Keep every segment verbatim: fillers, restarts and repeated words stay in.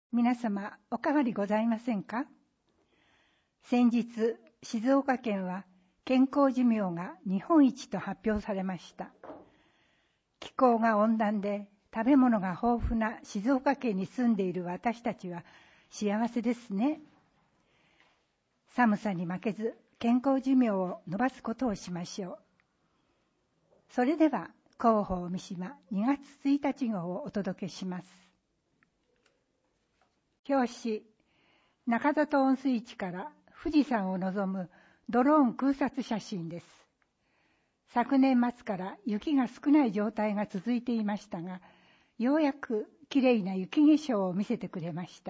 皆様、お変わりございませんか？先日、静岡県は健康寿命が日本一と発表されました。気候が温暖で食べ物が豊富な静岡県に住んでいる私たちは幸せですね。寒さに負けず健康寿命を延ばすことをしましょう。それでは、広報三島にがつついたち号をお届けします。表紙、中里温水地から富士山を望むドローン空撮写真です。昨年末から雪が少ない状態が続いていましたが、ようやくきれいな雪化粧を見せてくれました。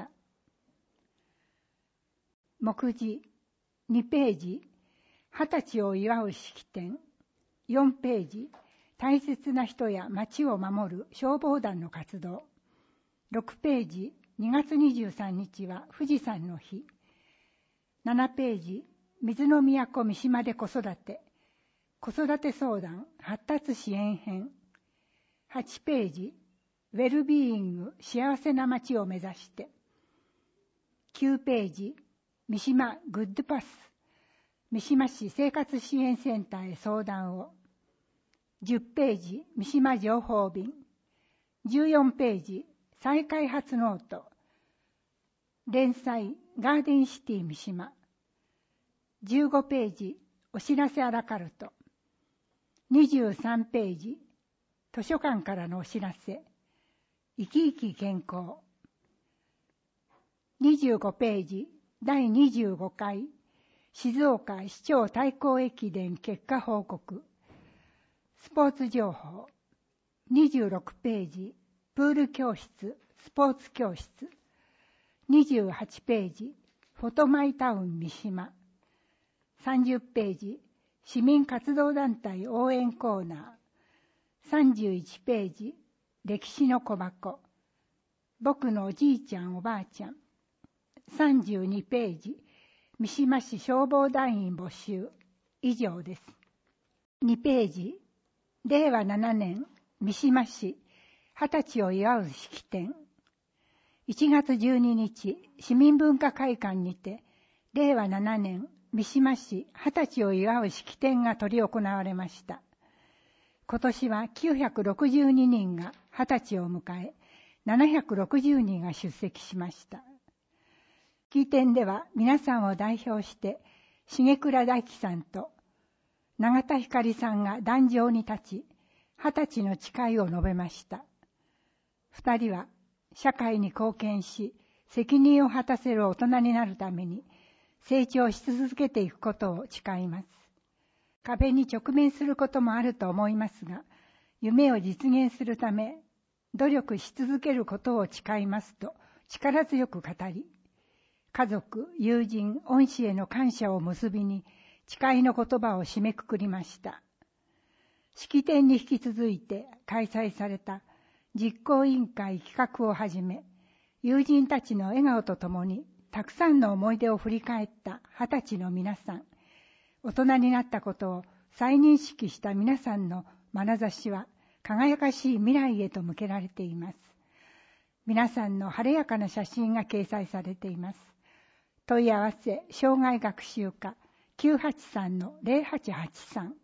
目次、にページ、二十歳を祝う式典、よんページ、大切な人や町を守る消防団の活動、ろくページ、にがつにじゅうさんにちは富士山の日、ななページ、水の都三島で子育て、子育て相談発達支援編、はちページ、ウェルビーイング幸せな街を目指して、きゅうページ、三島グッドパス、三島市生活支援センターへ相談を、じゅっページ、三島情報便、じゅうよんページ、再開発ノート、連載ガーデンシティ三島、じゅうごページ、お知らせアラカルト、にじゅうさんページ、図書館からのお知らせ、生き生き健康、にじゅうごページ、だいにじゅうごかい、静岡市長対抗駅伝結果報告、スポーツ情報、にじゅうろくページ、プール教室、スポーツ教室、にじゅうはちページ、フォトマイタウン三島、さんじゅっページ、市民活動団体応援コーナー、さんじゅういちページ、歴史の小箱、僕のおじいちゃんおばあちゃん、さんじゅうにページ、三島市消防団員募集、以上です。にページ、れいわななねん三島市二十歳を祝う式典、いちがつじゅうににち市民文化会館にてれいわななねん三島市二十歳を祝う式典が執り行われました。今年はきゅうひゃくろくじゅうににんが二十歳を迎え、ななひゃくろくじゅうにんが出席しました。式典では皆さんを代表して重倉大樹さんと永田光さんが壇上に立ち、二十歳の誓いを述べました。二人は社会に貢献し、責任を果たせる大人になるために成長し続けていくことを誓います。壁に直面することもあると思いますが、夢を実現するため努力し続けることを誓いますと力強く語り、家族、友人、恩師への感謝を結びに誓いの言葉を締めくくりました。式典に引き続いて開催された実行委員会企画をはじめ、友人たちの笑顔とともにたくさんの思い出を振り返った二十歳の皆さん、大人になったことを再認識した皆さんの眼差しは輝かしい未来へと向けられています。皆さんの晴れやかな写真が掲載されています。問い合わせ障害学習課 きゅうはちさんのゼロはちはちさん。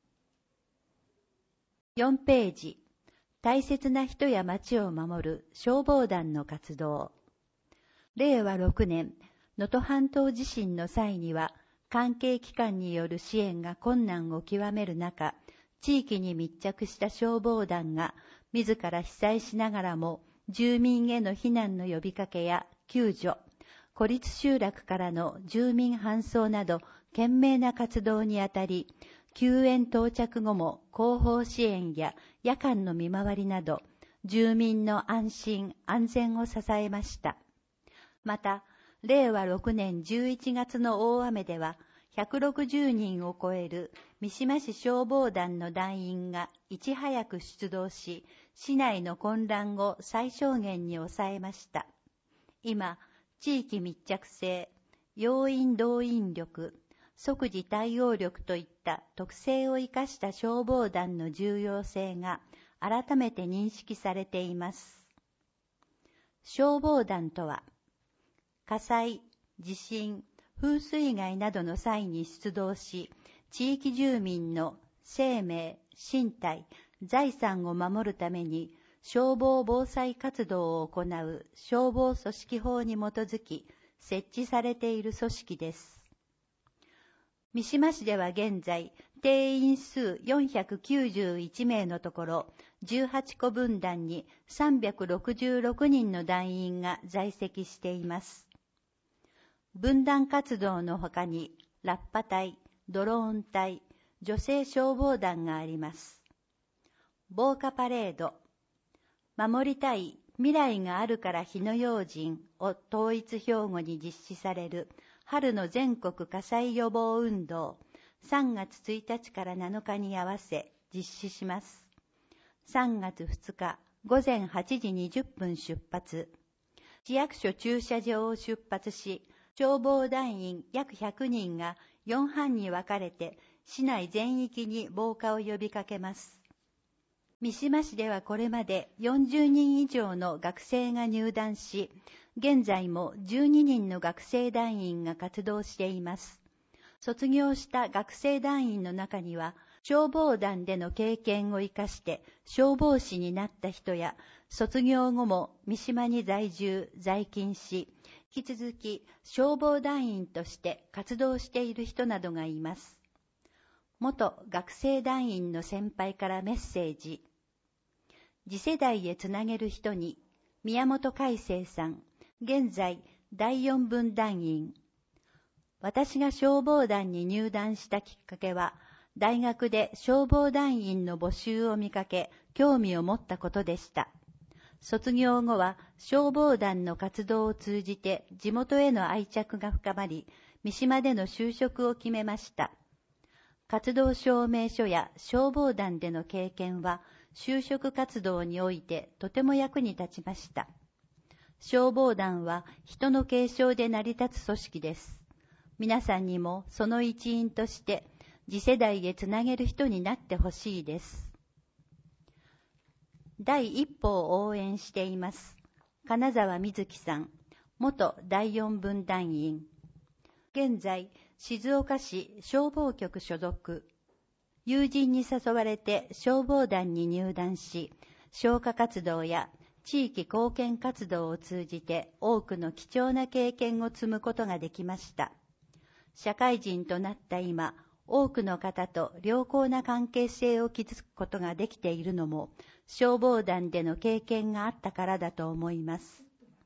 よんページ、大切な人や町を守る消防団の活動。れいわろくねん、能登半島地震の際には、関係機関による支援が困難を極める中、地域に密着した消防団が、自ら被災しながらも、住民への避難の呼びかけや救助、孤立集落からの住民搬送など、懸命な活動にあたり、救援到着後も後方支援や夜間の見回りなど、住民の安心・安全を支えました。また、れいわろくねんじゅういちがつの大雨では、ひゃくろくじゅうにんを超える三島市消防団の団員がいち早く出動し、市内の混乱を最小限に抑えました。今、地域密着性、要員動員力、即時対応力といった特性を生かした消防団の重要性が改めて認識されています。 消防団とは、火災、地震、風水害などの際に出動し、地域住民の生命、身体、財産を守るために消防防災活動を行う消防組織法に基づき設置されている組織です。三島市では現在、定員数よんひゃくきゅうじゅういちめいのところ、じゅうはちこ分団にさんびゃくろくじゅうろくにんの団員が在籍しています。分団活動のほかに、ラッパ隊、ドローン隊、女性消防団があります。防火パレード、守りたい未来があるから火の用心を統一標語に実施される春の全国火災予防運動、さんがつついたちからなのかに合わせ実施します。さんがつふつかごぜんはちじにじゅっぷん出発。市役所駐車場を出発し、消防団員約ひゃくにんがよんはんに分かれて市内全域に防火を呼びかけます。三島市ではこれまでよんじゅうにん以上の学生が入団し、現在もじゅうににんの学生団員が活動しています。卒業した学生団員の中には、消防団での経験を生かして消防士になった人や、卒業後も三島に在住、在勤し、引き続き消防団員として活動している人などがいます。元学生団員の先輩からメッセージ。次世代へつなげる人に、宮本海生さん、現在だいよん分団員。私が消防団に入団したきっかけは、大学で消防団員の募集を見かけ、興味を持ったことでした。卒業後は消防団の活動を通じて地元への愛着が深まり、三島での就職を決めました。活動証明書や消防団での経験は、就職活動においてとても役に立ちました。消防団は人の継承で成り立つ組織です。皆さんにもその一員として次世代へつなげる人になってほしいです。第一歩を応援しています。金沢瑞希さん、元だいよん分団員。現在、静岡市消防局所属。友人に誘われて消防団に入団し、消火活動や地域貢献活動を通じて多くの貴重な経験を積むことができました。社会人となった今、多くの方と良好な関係性を築くことができているのも、消防団での経験があったからだと思います。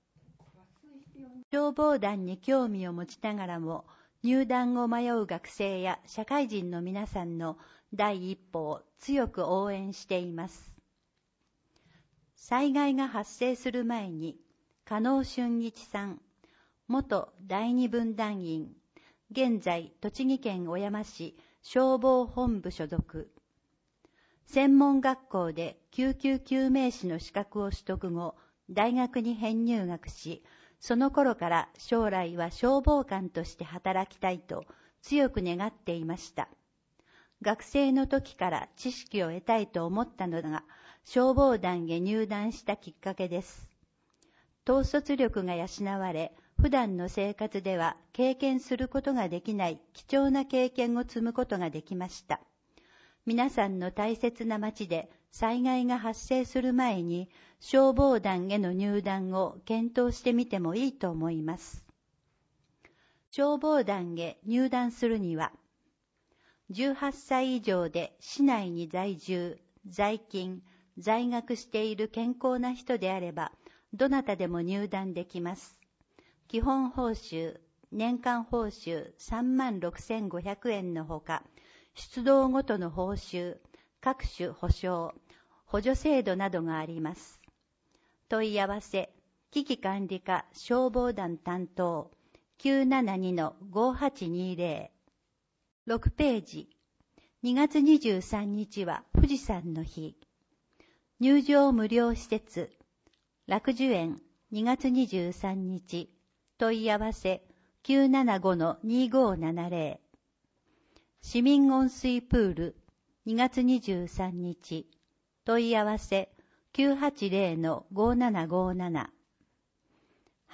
消防団に興味を持ちながらも、入団を迷う学生や社会人の皆さんの第一歩を強く応援しています。災害が発生する前に、加納俊一さん、元だいに分団員、現在栃木県小山市消防本部所属。専門学校で救急救命士の資格を取得後、大学に編入学し、その頃から将来は消防官として働きたいと強く願っていました。学生の時から知識を得たいと思ったのが消防団へ入団したきっかけです。統率力が養われ、普段の生活では経験することができない貴重な経験を積むことができました。皆さんの大切な町で災害が発生する前に消防団への入団を検討してみてもいいと思います。消防団へ入団するには、じゅうはっさい以上で市内に在住、在勤、在学している健康な人であれば、どなたでも入団できます。基本報酬、年間報酬さんまんろくせんごひゃくえんのほか、出動ごとの報酬、各種保証、補助制度などがあります。問い合わせ、危機管理課消防団担当 きゅうななにのごはちにぜろ。ろくページ。にがつにじゅうさんにちは富士山の日。入場無料施設、楽寿園にがつにじゅうさんにち。問い合わせ きゅうななごのにごななぜろ。市民温水プールにがつにじゅうさんにち。問い合わせ きゅうはちぜろのごななごなな。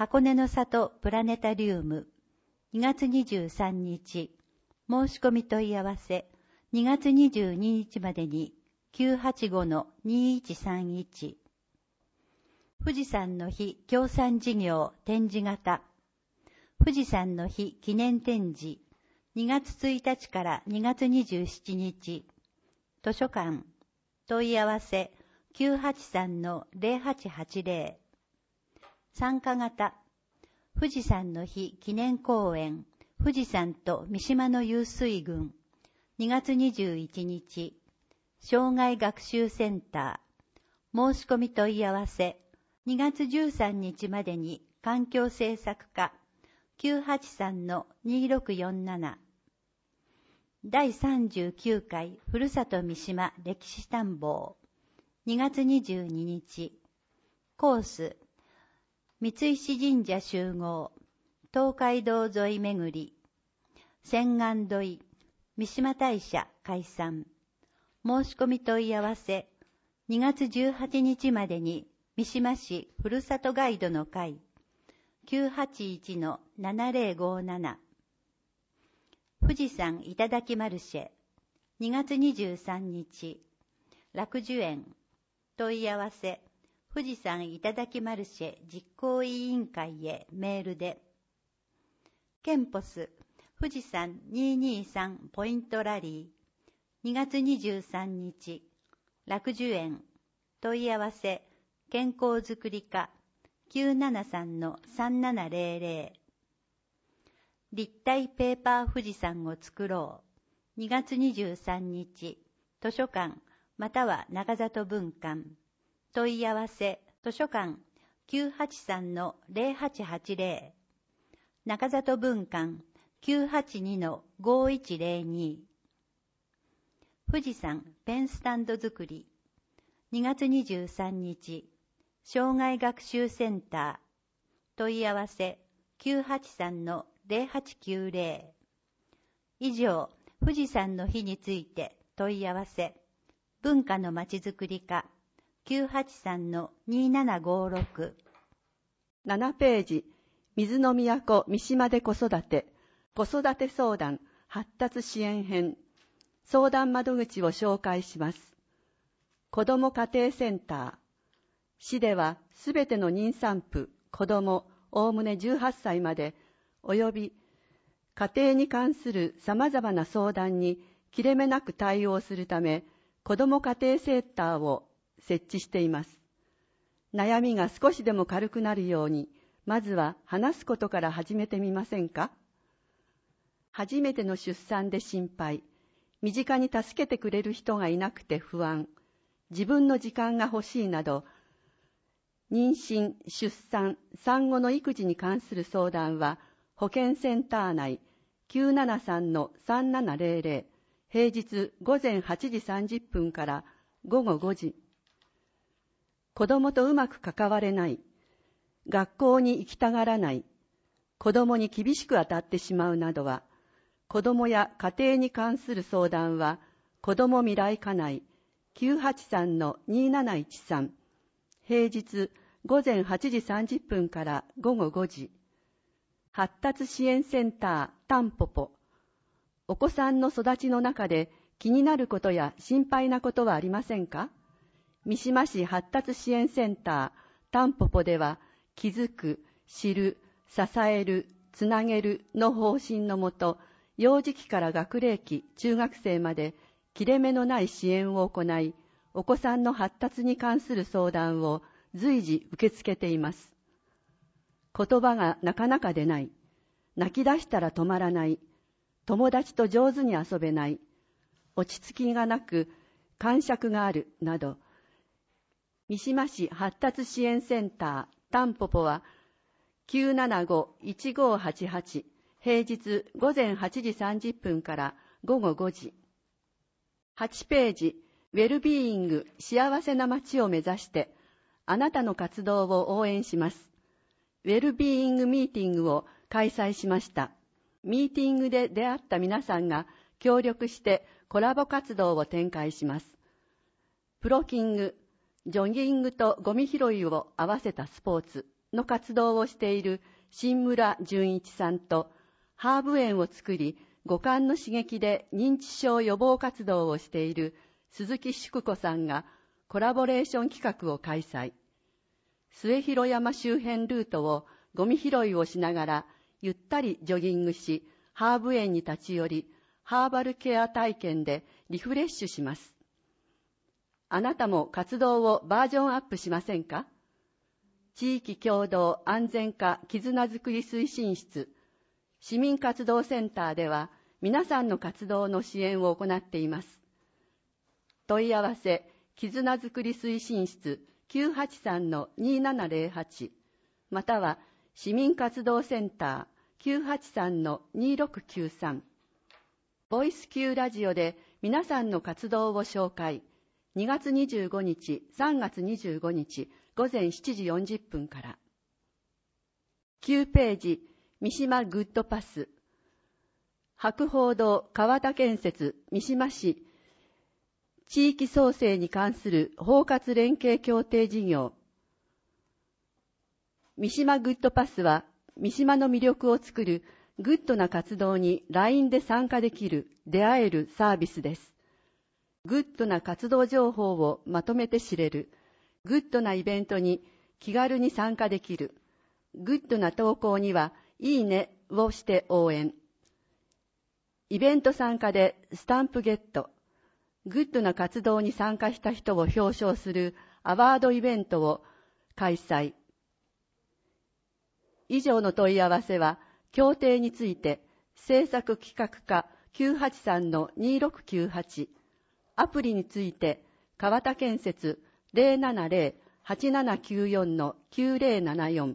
箱根の里プラネタリウムにがつにじゅうさんにち、申し込み問い合わせにがつにじゅうににちまでに きゅうはちごのにいちさんいち。富士山の日協賛事業展示型富士山の日記念展示にがつついたちからにがつにじゅうしちにち。図書館問い合わせ きゅうはちさんのゼロはちはちゼロ。参加型富士山の日記念公演富士山と三島の湧水群にがつにじゅういちにち。障害学習センター申し込み問い合わせにがつじゅうさんにちまでに環境政策課 きゅうはちさんのにろくよんなな。だいさんじゅうきゅうかいふるさと三島歴史探訪にがつにじゅうににち。コース三石神社集合東海道沿い巡り千願土井三島大社開山申し込み問い合わせにがつじゅうはちにちまでに三島市ふるさとガイドの会 きゅうはちいちのななゼロごなな。富士山頂マルシェにがつにじゅうさんにち。楽寿園問い合わせ富士山頂マルシェ実行委員会へメールで。ケンポス富士山にひゃくにじゅうさんポイントラリーにがつにじゅうさんにち。楽寿園問い合わせ健康づくり課 きゅうななさんのさんななゼロゼロ。立体ペーパー富士山を作ろうにがつにじゅうさんにち。図書館または中里文館問い合わせ図書館 きゅうはちさんのゼロはちはちゼロ。中里文館 きゅうはちにのごいちゼロに。富士山ペンスタンド作りにがつにじゅうさんにち。障害学習センター問い合わせ きゅうはちさんのゼロはちきゅうゼロ。以上富士山の日について問い合わせ文化のまちづくり課 きゅうはちさんのにななごろく。 ななページ水の都三島で子育て子育て相談発達支援編相談窓口を紹介します。子ども家庭センター市ではすべての妊産婦、子ども、おおむねじゅうはっさいまでおよび家庭に関するさまざまな相談に切れ目なく対応するため子ども家庭センターを設置しています。悩みが少しでも軽くなるようにまずは話すことから始めてみませんか。初めての出産で心配、身近に助けてくれる人がいなくて不安、自分の時間が欲しいなど、妊娠、出産、産後の育児に関する相談は、保健センター内 きゅうななさんのさんななゼロゼロ、平日午前はちじさんじゅっぷんから午後ごじ。子供とうまく関われない、学校に行きたがらない、子供に厳しく当たってしまうなどは、子供や家庭に関する相談は、子供未来課内 きゅうはちさんのになないちさん、平日午前はちじさんじゅっぷんから午後ごじ。発達支援センタータンポポ。お子さんの育ちの中で気になることや心配なことはありませんか？三島市発達支援センタータンポポでは、気づく、知る、支える、つなげるの方針のもと、幼児期から学齢期、中学生まで切れ目のない支援を行い、お子さんの発達に関する相談を随時受け付けています。言葉がなかなか出ない、泣き出したら止まらない、友達と上手に遊べない、落ち着きがなく癇癪があるなど、三島市発達支援センタータンポポは きゅうななごいちごはちはち、平日午前はちじさんじゅっぷんから午後ごじ。はちページウェルビーイング幸せな街を目指してあなたの活動を応援します。ウェルビーイングミーティングを開催しました。ミーティングで出会った皆さんが協力してコラボ活動を展開します。プロキング、ジョギングとゴミ拾いを合わせたスポーツ、 の活動をしている新村淳一さんと、ハーブ園を作り、五感の刺激で認知症予防活動をしている鈴木淑子さんがコラボレーション企画を開催。末広山周辺ルートをゴミ拾いをしながらゆったりジョギングし、ハーブ園に立ち寄り、ハーバルケア体験でリフレッシュします。あなたも活動をバージョンアップしませんか？地域協同安全課絆づくり推進室市民活動センターでは皆さんの活動の支援を行っています。問い合わせ絆づくり推進室 きゅうはちさんのにーななぜろはち または市民活動センター きゅうはちさんのにーろくきゅうさん。ボイス Q ラジオで皆さんの活動を紹介。にがつにじゅうごにち、さんがつにじゅうごにちごぜんしちじよんじゅっぷんから。きゅうページ、三島グッドパス。博報堂川田建設三島市地域創生に関する包括連携協定事業。三島グッドパスは三島の魅力を作るグッドな活動に ライン で参加できる、出会えるサービスです。グッドな活動情報をまとめて知れる、グッドなイベントに気軽に参加できる、グッドな投稿にはいいねをして応援。イベント参加でスタンプゲット、グッドな活動に参加した人を表彰するアワードイベントを開催。以上の問い合わせは、協定について制作企画課 きゅうはちさんのにーろくきゅうはち、アプリについて川田建設 ゼロななゼロ はちななきゅうよんのきゅうゼロななよん。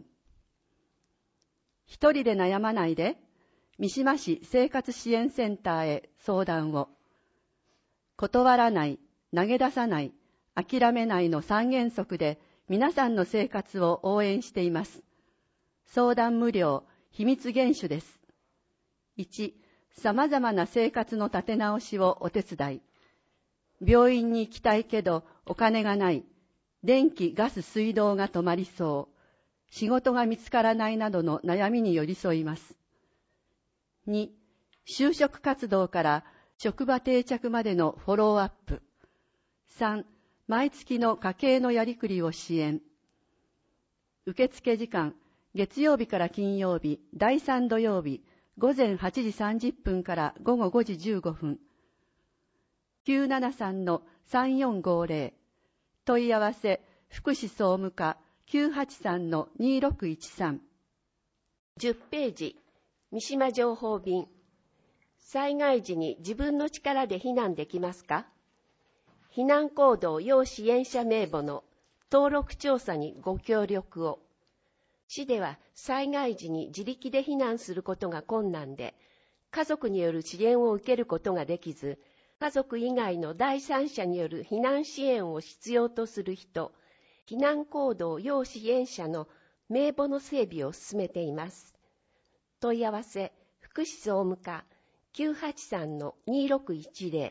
一人で悩まないで、三島市生活支援センターへ相談を。断らない、投げ出さない、諦めないの三原則で皆さんの生活を応援しています。相談無料、秘密厳守です。いち、様々な生活の立て直しをお手伝い。病院に行きたいけどお金がない。電気、ガス、水道が止まりそう。仕事が見つからないなどの悩みに寄り添います。に、就職活動から職場定着までのフォローアップ。さん、毎月の家計のやりくりを支援。受付時間、月曜日から金曜日、だいさん土曜日、ごぜんはちじさんじゅっぷんからごごごじじゅうごふん。きゅうななさんのさんよんごゼロ。問い合わせ、福祉総務課 きゅうはちさんのにーろくいちさん。 じゅっページ、三島情報便。災害時に自分の力で避難できますか？避難行動要支援者名簿の登録調査にご協力を。市では災害時に自力で避難することが困難で、家族による支援を受けることができず、家族以外の第三者による避難支援を必要とする人、避難行動要支援者の名簿の整備を進めています。問い合わせ、福祉総務課 きゅうはちさんのにーろくいちゼロ。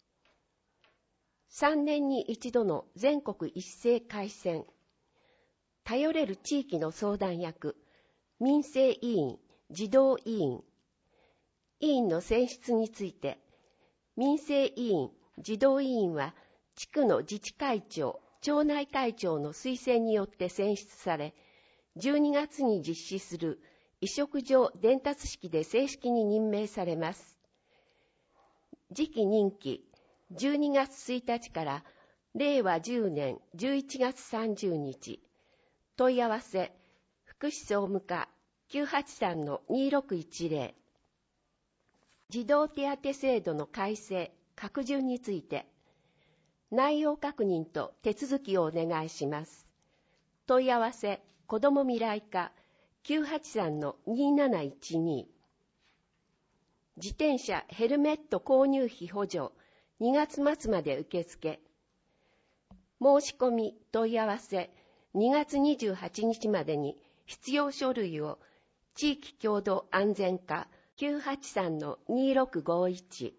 さんねんに一度の全国一斉改選。頼れる地域の相談役、民生委員、児童委員。委員の選出について、民生委員、児童委員は、地区の自治会長、町内会長の推薦によって選出され、じゅうにがつに実施する委嘱状伝達式で正式に任命されます。次期任期、じゅうにがつついたちかられいわじゅうねんじゅういちがつさんじゅうにち。問い合わせ、福祉総務課 きゅうはちさんのにーろくいちゼロ。児童手当制度の改正、拡充について、内容確認と手続きをお願いします。問い合わせ、子ども未来課 きゅうはちさんのにーなないちに。自転車ヘルメット購入費補助、にがつまつまで受付。申し込み問い合わせ、にがつにじゅうはちにちまでに必要書類を地域共同安全課 きゅうはちさんのにーろくごいち。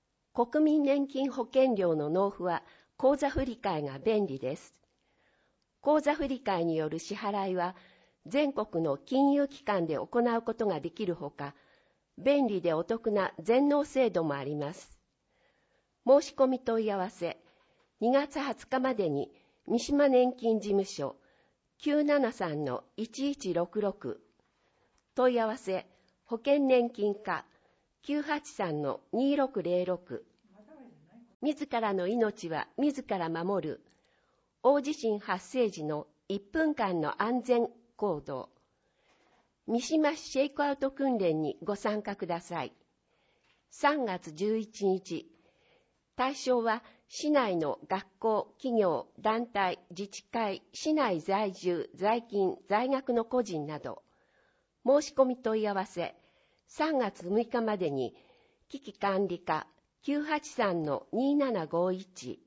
国民年金保険料の納付は口座振替が便利です。 口座振替による支払いは全国の金融機関で行うことができるほか、便利でお得な全納制度もあります。申し込み問い合わせ、にがつはつかまでに三島年金事務所 きゅうななさんのいちいちろくろく、問い合わせ、保険年金課 きゅうはちさんのにろくぜろろく、自らの命は自ら守る、大地震発生時のいっぷんかんの安全行動、三島市シェイクアウト訓練にご参加ください。さんがつじゅういちにち、対象は市内の学校、企業、団体、自治会、市内在住、在勤、在学の個人など、申し込み問い合わせ、さんがつむいかまでに、危機管理課 きゅうはちさんのにななごいち、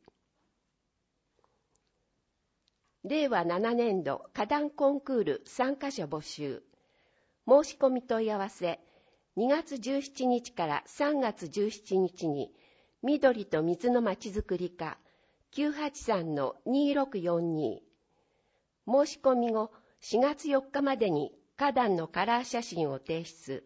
れいわななねんど花壇コンクール参加者募集。申し込み問い合わせ、にがつじゅうしちにちからさんがつじゅうしちにちに、緑と水のまちづくり課 きゅうはちさんのにろくよんに、申し込み後しがつよっかまでに花壇のカラー写真を提出。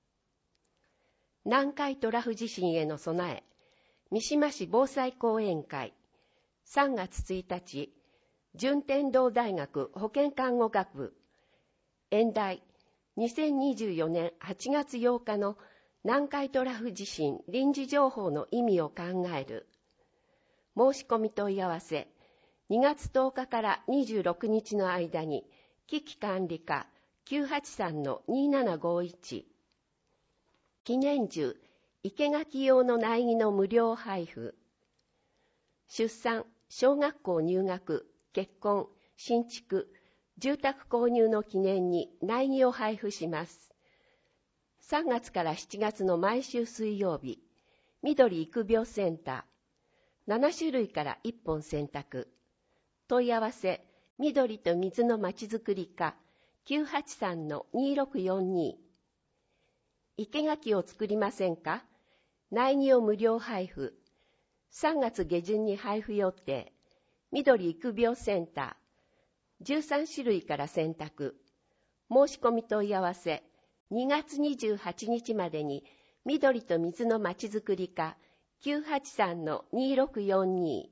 南海トラフ地震への備え、三島市防災講演会、さんがつついたち、順天堂大学保健看護学部、演題、にせんにじゅうよねんはちがつようかの南海トラフ地震臨時情報の意味を考える。申し込み問い合わせ、にがつとおかからにじゅうろくにちの間に、危機管理課 きゅうはちさんのにななごいち、記念樹、生垣用の苗木の無料配布。出産、小学校入学、結婚、新築、住宅購入の記念に苗木を配布します。さんがつからしちがつの毎週水曜日、緑育苗センター、ななしゅるいからいっぽん選択。問い合わせ、緑と水のまちづくり課 きゅうはちさんのにろくよんに。生垣を作りませんか？苗木を無料配布。さんがつげじゅんに配布予定。緑育苗センター。じゅうさんしゅるいから選択。申し込み問い合わせ。にがつにじゅうはちにちまでに緑と水のまちづくり課 きゅうはちさんのにろくよんに。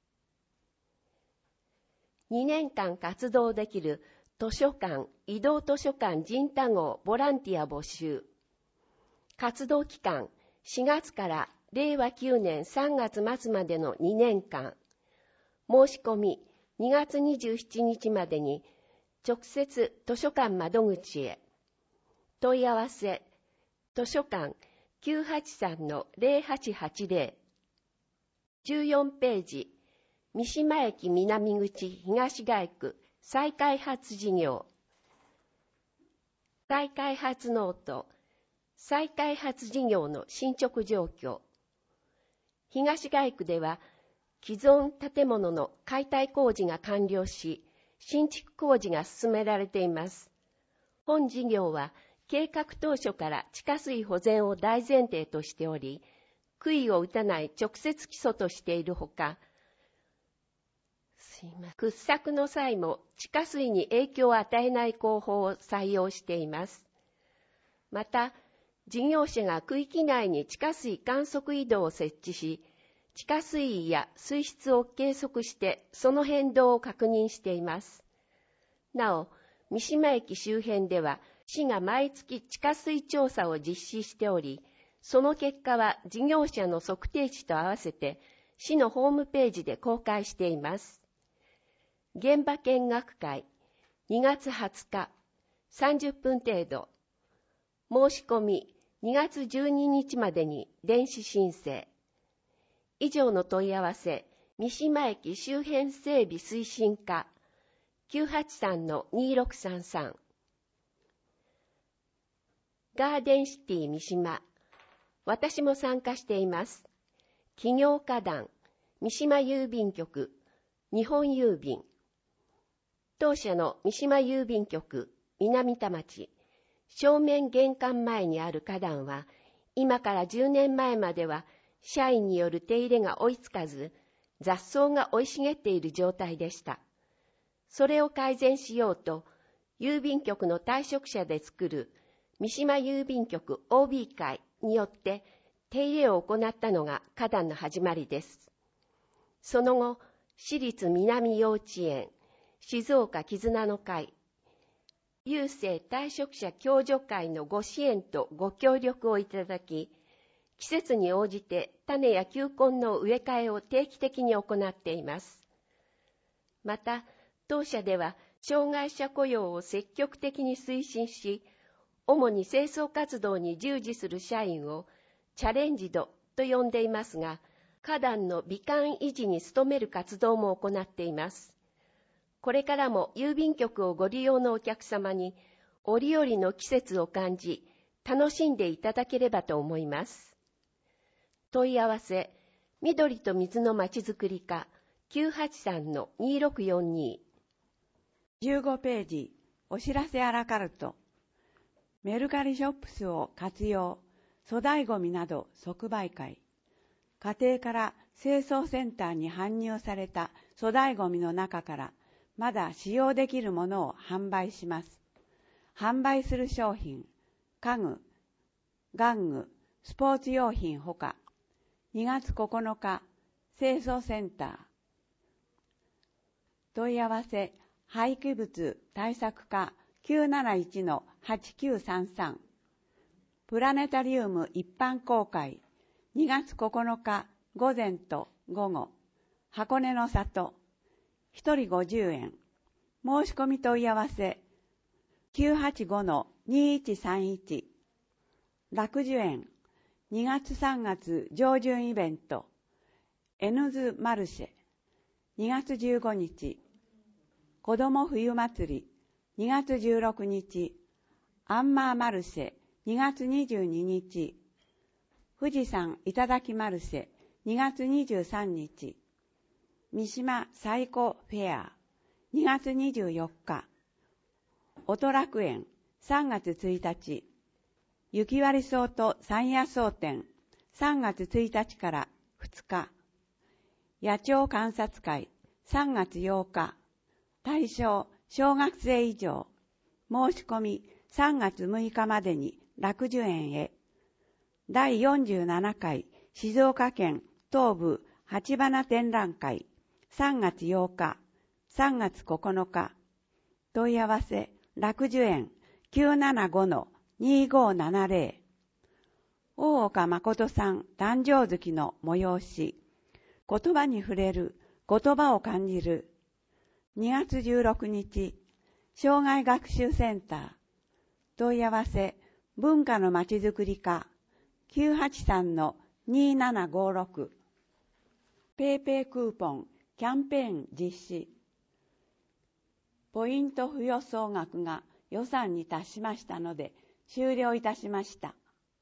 にねんかん活動できる図書館、移動図書館陣多号ボランティア募集。活動期間しがつかられいわきゅうねんさんがつまつまでのにねんかん。申し込みにがつにじゅうしちにちまでに直接図書館窓口へ。問い合わせ、図書館 きゅうはちさんのぜろはちはちぜろ。じゅうよんページ、三島駅南口東街区再開発事業。再開発ノート、再開発事業の進捗状況。東街区では、既存建物の解体工事が完了し、新築工事が進められています。本事業は、計画当初から地下水保全を大前提としており、杭を打たない直接基礎としているほか、すいません、掘削の際も地下水に影響を与えない工法を採用しています。また、事業者が区域内に地下水観測井戸を設置し、地下水位や水質を計測してその変動を確認しています。なお、三島駅周辺では市が毎月地下水調査を実施しており、その結果は事業者の測定値と合わせて市のホームページで公開しています。現場見学会にがつはつかさんじゅっぷん程度。申し込みにがつじゅうににちまでに電子申請。以上の問い合わせ、三島駅周辺整備推進課 きゅうはちさんのにろくさんさん。ガーデンシティ三島。私も参加しています。企業家団、三島郵便局、日本郵便。当社の三島郵便局、南田町、正面玄関前にある花壇は、今からじゅうねんまえまでは、社員による手入れが追いつかず、雑草が生い茂っている状態でした。 それを改善しようと、郵便局の退職者で作る三島郵便局 オービー 会によって手入れを行ったのが花壇の始まりです。その後、私立南幼稚園、静岡絆の会、郵政退職者共助会のご支援とご協力をいただき、季節に応じて種や球根の植え替えを定期的に行っています。また、当社では障害者雇用を積極的に推進し、主に清掃活動に従事する社員をチャレンジドと呼んでいますが、花壇の美観維持に努める活動も行っています。これからも郵便局をご利用のお客様に折々の季節を感じ、楽しんでいただければと思います。問い合わせ、緑と水のまちづくり課 きゅうはちさんのにろくよんに。 じゅうごページ、お知らせアラカルト。メルカリショップスを活用、粗大ごみなど即売会。家庭から清掃センターに搬入された粗大ごみの中からまだ使用できるものを販売します。販売する商品、家具、玩具、スポーツ用品ほか、にがつここのか、清掃センター。問い合わせ、廃棄物対策課 きゅうなないちのはちきゅうさんさん。プラネタリウム一般公開、にがつここのか午前と午後、箱根の里、ひとりごじゅうえん。申し込み問い合わせ、きゅうはちごのにいちさんいち。楽寿園、にがつさんがつ上旬イベント、エヌズマルシェ、にがつじゅうごにち、子ども冬祭り、にがつじゅうろくにち、アンマーマルシェ、にがつにじゅうににち、富士山いただきマルシェ、にがつにじゅうさんにち、三島最古フェア、にがつにじゅうよっか、音楽園、さんがつついたち、雪割荘と山野草展、さんがつついたちからふつか、野鳥観察会、さんがつようか、対象小学生以上、申し込みさんがつむいかまでに楽寿園へ。だいよんじゅうななかい静岡県東部鉢花展覧会、さんがつようか、さんがつここのか。問い合わせ、楽寿園 きゅうななごのにごななぜろ。大岡誠さん誕生月の催し、言葉に触れる、言葉を感じる。にがつじゅうろくにち、障害学習センター。問い合わせ、文化のまちづくり課 きゅうはちさんのにななごろく。ペイペイクーポンキャンペーン実施。ポイント付与総額が予算に達しましたので終了いたしました。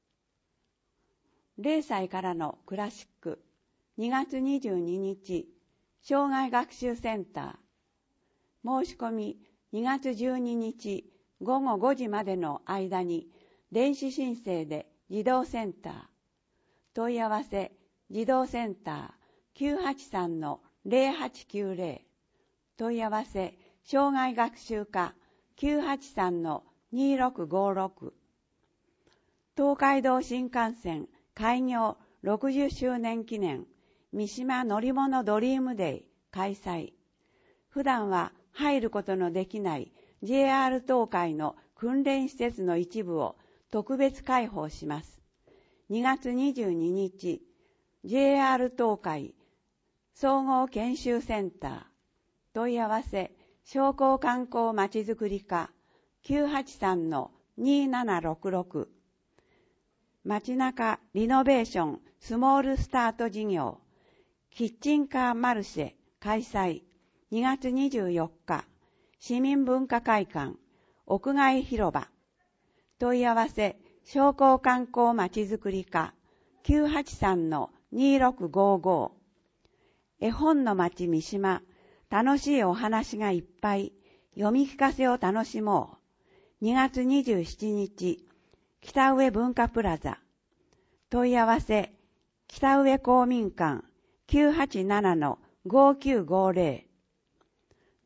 れいさいからのクラシック、にがつにじゅうににち、障害学習センター。申し込みにがつじゅうににちごごごじまでの間に電子申請で児童センター。問い合わせ、児童センター きゅうはちさんのぜろはちきゅうぜろ。問い合わせ、障害学習課 きゅうはちさんのにろくごろく。東海道新幹線開業ろくじゅっしゅうねん記念三島乗り物ドリームデイ開催。普段は入ることのできない ジェイアール 東海の訓練施設の一部を特別開放します。にがつにじゅうににち、ジェイアール 東海総合研修センター。問い合わせ、商工観光まちづくり課 きゅうはちさんのにななろくろく。街中リノベーションスモールスタート事業キッチンカーマルシェ開催。にがつにじゅうよっか、市民文化会館屋外広場。問い合わせ、商工観光まちづくり課 きゅうはちさんのにろくごご。絵本の町三島、楽しいお話がいっぱい、読み聞かせを楽しもう。にがつにじゅうしちにち、北上文化プラザ。問い合わせ、北上公民館 きゅうはちななのごきゅうごぜろ。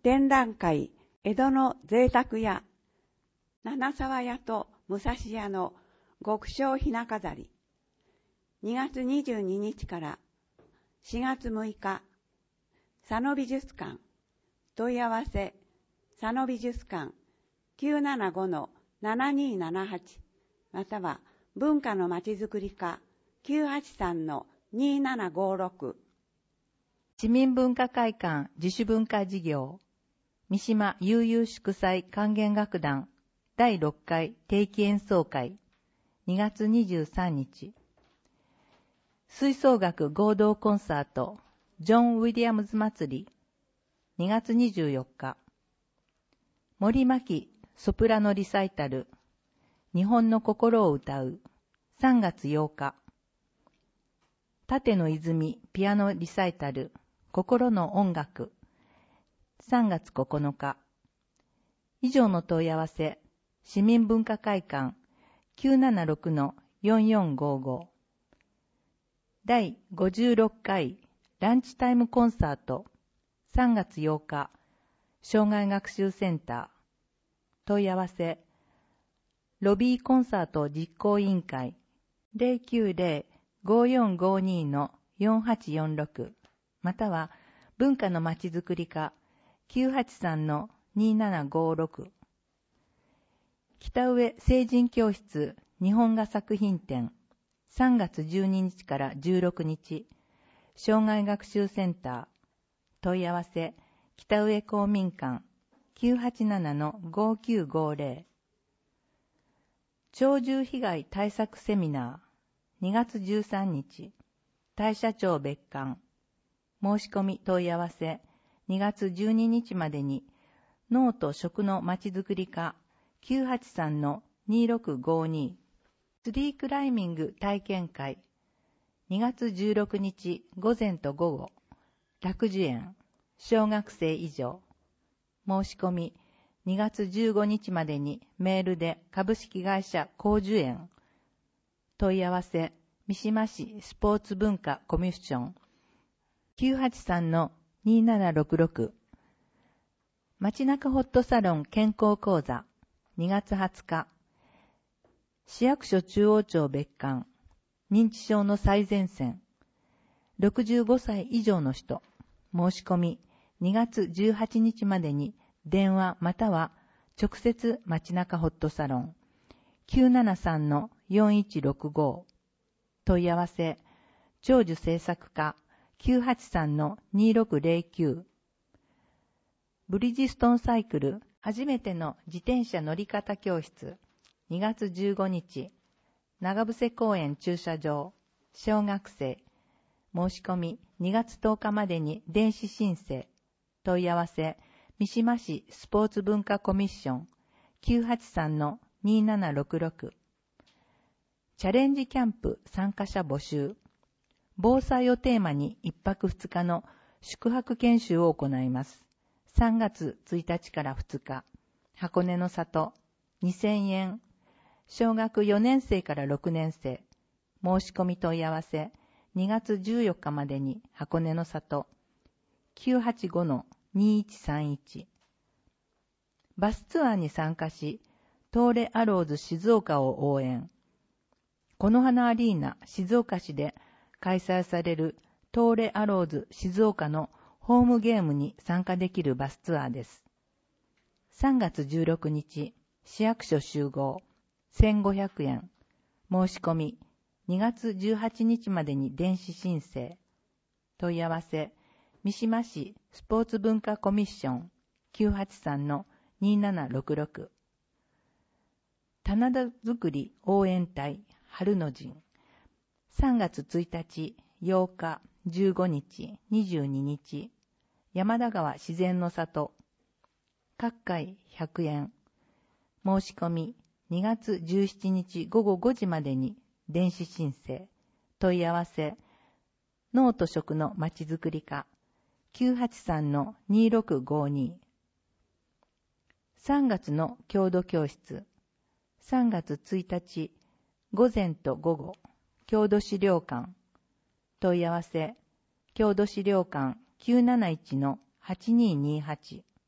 展覧会江戸の贅沢屋、七沢屋と武蔵屋の極小ひな飾り、にがつにじゅうににちからしがつむいか、佐野美術館、問い合わせ、佐野美術館 きゅうななごのななにーななはち または文化のまちづくり課 きゅうはちさんのにーななごろく。 市民文化会館自主文化事業三島悠々祝祭管弦楽団だいろっかい定期演奏会にがつにじゅうさんにち、吹奏楽合同コンサートジョン・ウィリアムズ祭りにがつにじゅうよっか、森牧ソプラノリサイタル日本の心を歌うさんがつようか、立野泉ピアノリサイタル心の音楽さんがつここのか。以上の問い合わせ、市民文化会館 きゅうななろくのよんよんごご。だいごじゅうろっかいランチタイムコンサートさんがつようか、障害学習センター。問い合わせ、ロビーコンサート実行委員会 ゼロきゅうゼロ ごよんごにのよんはちよんろく または文化のまちづくり課 きゅうはちさんのにーななごろく。北上成人教室日本画作品展さんがつじゅうににちからじゅうろくにち、障害学習センター。問い合わせ、北上公民館 きゅうはちななのごきゅうごぜろ。鳥獣被害対策セミナーにがつじゅうさんにち、大社長別館。申し込み問い合わせ、にがつじゅうににちまでに、脳と食のまちづくり課 きゅうはちさんのにろくごに。ツリークライミング体験会にがつじゅうろくにち午前と午後、ひゃくえん、小学生以上。申し込みにがつじゅうごにちまでにメールで株式会社高樹園。問い合わせ、三島市スポーツ文化コミッション きゅうはちさんのにーななろくろく。街中ホットサロン健康講座にがつはつか。市役所中央庁別館、認知症の最前線、ろくじゅうごさい以上の人、申し込みにがつじゅうはちにちまでに電話または直接街中ホットサロン きゅうななさんのよんいちろくご。問い合わせ、長寿制作課 きゅうはちさんのにろくぜろきゅう。ブリヂストンサイクル初めての自転車乗り方教室にがつじゅうごにち、長伏公園駐車場、小学生、申し込みにがつとおかまでに電子申請、問い合わせ、三島市スポーツ文化コミッション きゅうはちさんのにーななろくろく。チャレンジキャンプ参加者募集、防災をテーマにいっぱくふつかの宿泊研修を行います。さんがつついたちからふつか、箱根の里、にせんえん、小学よねんせいからろくねんせい、申し込み問い合わせ、にがつじゅうよっかまでに箱根の里、きゅうはちごのにいちさんいち。バスツアーに参加し、東レアローズ静岡を応援。この花アリーナ静岡市で開催される東レアローズ静岡のホームゲームに参加できるバスツアーです。さんがつじゅうろくにち、市役所集合、せんごひゃくえん。申し込み、にがつじゅうはちにちまでに電子申請。問い合わせ、三島市スポーツ文化コミッション きゅうはちさんのにーななろくろく。棚田づくり応援隊春の陣。さんがつついたち、ようか、じゅうごにち、にじゅうににち。山田川自然の里。各回ひゃくえん。申し込み、にがつじゅうしちにちごごごじまでに電子申請。問い合わせ、脳と食のまちづくり課 きゅうはちさんのにろくごに。さんがつの郷土教室。さんがつついたち、午前と午後、郷土資料館。問い合わせ、郷土資料館 きゅうなないちのはちにーにーはち。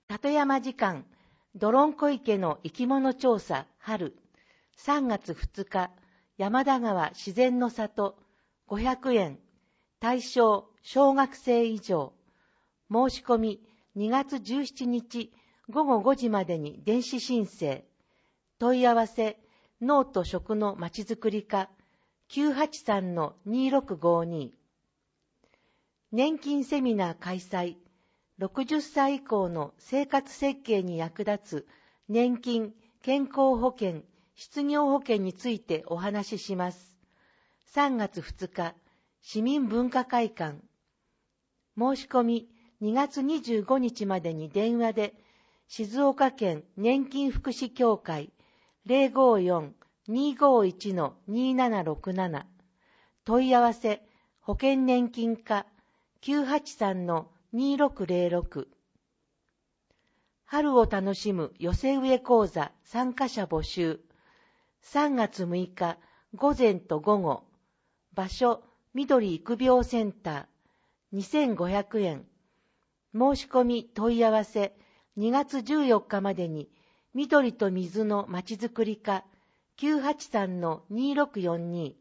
里山時間、どろんこ池の生き物調査春、さんがつふつか、山田川自然の里、ごひゃくえん、対象、小学生以上。申し込み、にがつじゅうしちにちごごごじまでに電子申請。問い合わせ、農と食のまちづくり課、きゅうはちさんのにろくごに。年金セミナー開催。ろくじゅっさい以降の生活設計に役立つ年金、健康保険、失業保険についてお話しします。さんがつふつか、市民文化会館。申し込みにがつにじゅうごにちまでに電話で、静岡県年金福祉協会 ゼロごよん にごいち にななろくなな。問い合わせ、保険年金課 きゅうはちさんのにろくゼロろく。春を楽しむ寄せ植え講座参加者募集。さんがつむいか午前と午後。場所、緑育苗センター。にせんごひゃくえん。申し込み問い合わせ、にがつじゅうよっかまでに、緑と水のまちづくり課 きゅうはちさんのにろくよんに。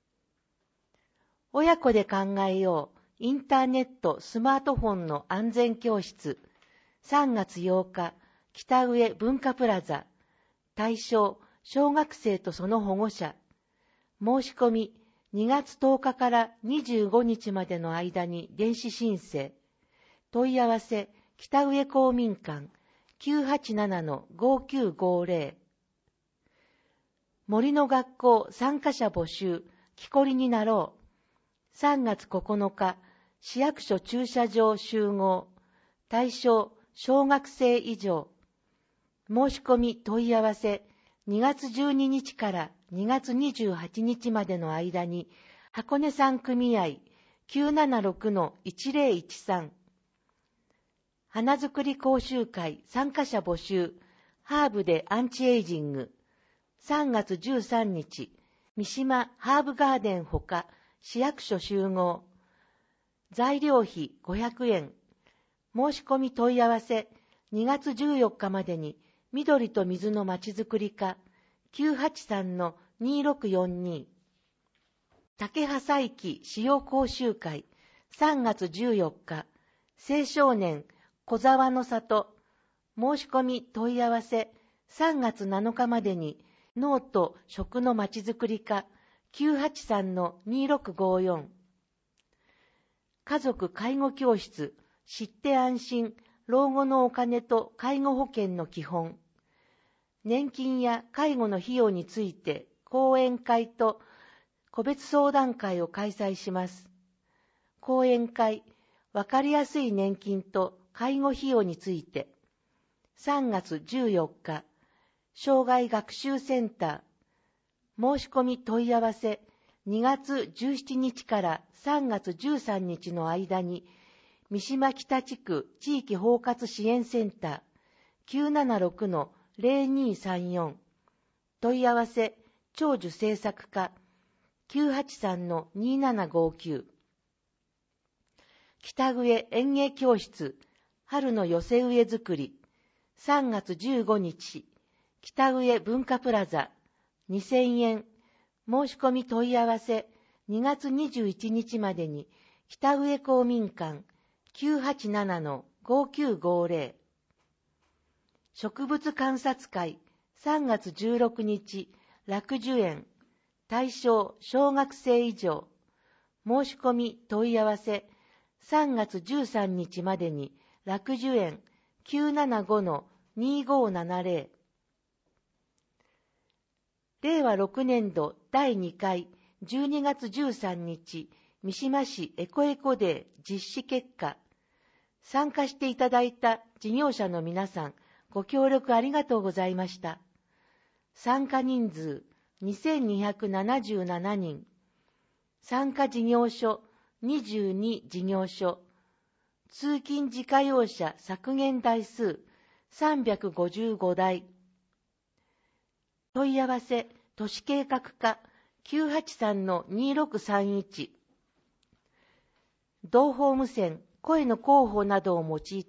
親子で考えよう。インターネット、スマートフォンの安全教室。さんがつようか、北上文化プラザ。対象、小学生とその保護者。申し込み、にがつとおかからにじゅうごにちまでの間に電子申請。問い合わせ、北上公民館 きゅうはちななのごきゅうごゼロ。森の学校参加者募集、木こりになろう。さんがつここのか、市役所駐車場集合。対象、小学生以上。申し込み問い合わせ、にがつじゅうににちからにがつにじゅうはちにちまでの間に、箱根産組合 きゅうななろくのいちゼロいちさん。花づくり講習会参加者募集、ハーブでアンチエイジング。さんがつじゅうさんにち、三島ハーブガーデンほか、市役所集合。材料費ごひゃくえん。申し込み問い合わせ、にがつじゅうよっかまでに、緑と水のまちづくり課 きゅうはちさんのにろくよんに。竹葉細機使用講習会さんがつじゅうよっか。青少年小沢の里。申し込み問い合わせ、さんがつなのかまでに、農と食のまちづくり課 きゅうはちさんのにろくごよん。家族介護教室、知って安心、老後のお金と介護保険の基本。年金や介護の費用について講演会と個別相談会を開催します。講演会、わかりやすい年金と介護費用について。さんがつじゅうよっか、障害学習センター。申し込み問い合わせ、にがつじゅうしちにちからさんがつじゅうさんにちの間に、三島北地区地域包括支援センター きゅうななろくのゼロにさんよん。問い合わせ、長寿政策課 きゅうはちさんのにななごきゅう。北上園芸教室、春の寄せ植え作り。さんがつじゅうごにち、北上文化プラザにせんえん。申し込み問い合わせ、にがつにじゅういちにちまでに、北上公民館 きゅうはちななのごきゅうごゼロ。植物観察会さんがつじゅうろくにち、楽寿園。対象小学生以上。申し込み問い合わせ、さんがつじゅうさんにちまでに、楽寿園 きゅうななごのにごななゼロ。れいわろくねんどだいにかいじゅうにがつじゅうさんにち三島市エコエコデー実施結果。参加していただいた事業者の皆さん、ご協力ありがとうございました。参加人数にせんにひゃくななじゅうななにん。参加事業所にじゅうに事業所。通勤自家用車削減台数さんびゃくごじゅうごだい。問い合わせ、都市計画課 きゅうはちさんのにろくさんいち。同法無線、声の候補などを用いた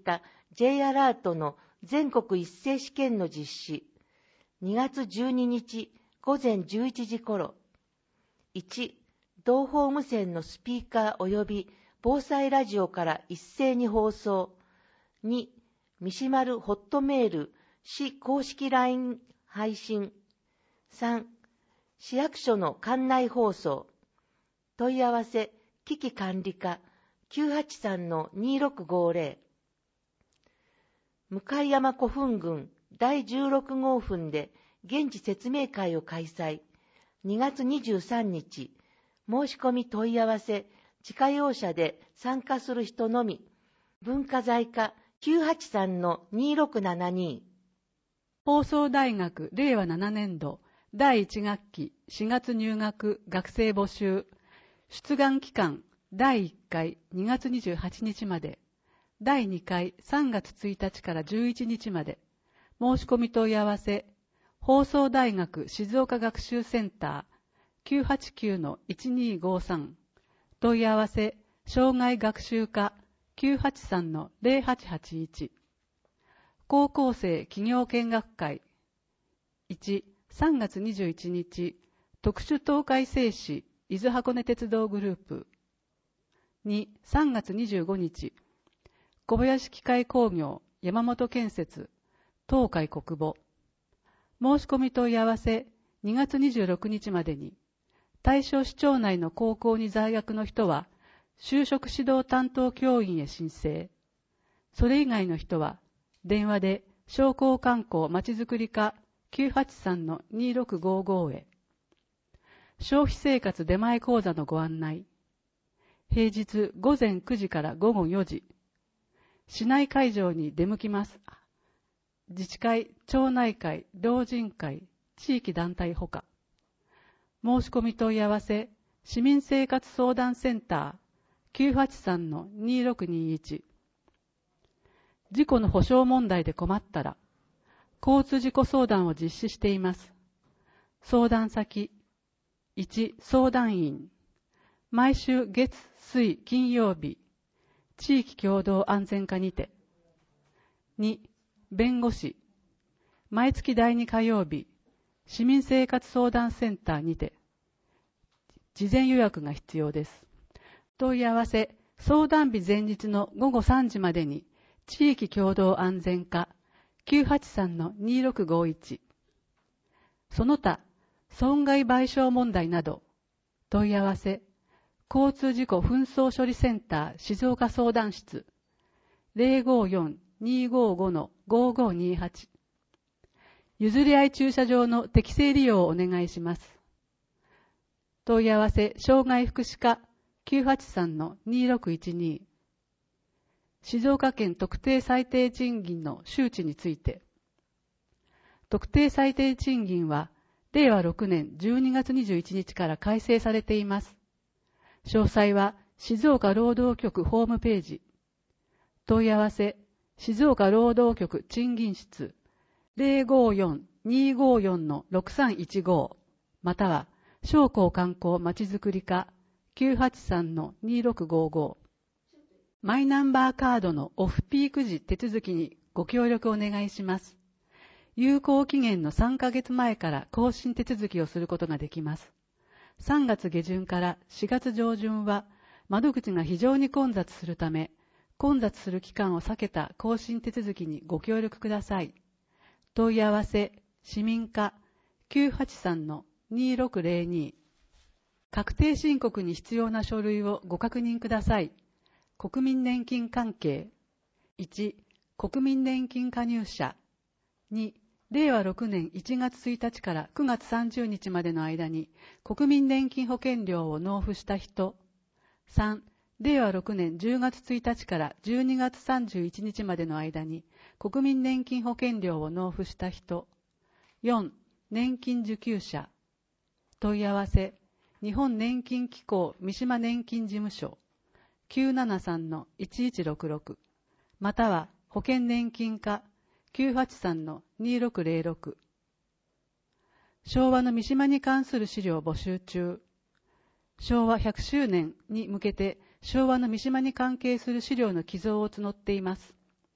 J アラートの全国一斉試験の実施。にがつじゅうににちごぜんじゅういちじ頃。いち、同法無線のスピーカー及び防災ラジオから一斉に放送。に、ミシマルホットメール、市公式 ライン 配信。さん、市役所の館内放送。問い合わせ、危機管理課 きゅうはちさんのにろくごぜろ。向山古墳群だいじゅうろく号墳で現地説明会を開催。にがつにじゅうさんにち。申し込み問い合わせ、自家用車で参加する人のみ。文化財課 きゅうはちさんのにろくななに。 放送大学れいわななねんどだいいち学期しがつ入学学生募集。出願期間だいいっかいにがつにじゅうはちにちまで。だいにかいさんがつついたちからじゅういちにちまで。申し込み問い合わせ、放送大学静岡学習センター きゅうはちきゅうのいちにごさん。問い合わせ、障害学習課 きゅうはちさんのぜろはちはちいち。高校生企業見学会。いち、さんがつにじゅういちにち、特殊東海製紙伊豆箱根鉄道グループ。に、さんがつにじゅうごにち、小林機械工業山本建設東海国母。申し込み問い合わせにがつにじゅうろくにちまでに。対象市町内の高校に在学の人は就職指導担当教員へ申請。それ以外の人は電話で商工観光まちづくり課 きゅうはちさんのにろくごご へ。消費生活出前講座のご案内。平日ごぜんくじからごごよじ。市内会場に出向きます。自治会、町内会、老人会、地域団体ほか。申し込み問い合わせ、市民生活相談センター きゅうはちさんのにろくにいち。事故の補償問題で困ったら、交通事故相談を実施しています。相談先、いち、相談員。毎週月、水、金曜日、地域共同安全課にて。に、弁護士。毎月だいに火曜日、市民生活相談センターにて。事前予約が必要です。問い合わせ、相談日前日のごごさんじまでに、地域共同安全課 きゅうはちさんのにろくごいち。その他、損害賠償問題など、問い合わせ、交通事故紛争処理センター静岡相談室 ぜろごよん にごご ごごにはち。譲り合い駐車場の適正利用をお願いします。問い合わせ、障害福祉課 きゅうはちさんのにろくいちに。静岡県特定最低賃金の周知について。特定最低賃金は、れいわろくねんじゅうにがつにじゅういちにちから改正されています。詳細は静岡労働局ホームページ。問い合わせ、静岡労働局賃金室 ぜろごよん にごよん ろくさんいちご または商工観光まちづくり課 きゅうはちさんのにろくごご。マイナンバーカードのオフピーク時手続きにご協力お願いします。有効期限のさんかげつまえから更新手続きをすることができます。さんがつげじゅんからしがつじょうじゅんは窓口が非常に混雑するため、混雑する期間を避けた更新手続きにご協力ください。問い合わせ、市民課 きゅうはちさんのにろくぜろに。確定申告に必要な書類をご確認ください。国民年金関係。いち、国民年金加入者。に、れいわろくねんいちがつついたちからくがつさんじゅうにちまでの間に国民年金保険料を納付した人。さん、れいわろくねんじゅうがつついたちからじゅうにがつさんじゅういちにちまでの間に国民年金保険料を納付した人。よん、年金受給者。問い合わせ、日本年金機構三島年金事務所 きゅうななさんのいちいちろくろく または保険年金課きゅうはちさんのにろくぜろろく。昭和の三島に関する資料募集中。昭和ひゃくしゅうねんに向けて昭和の三島に関係する資料の寄贈を募っています。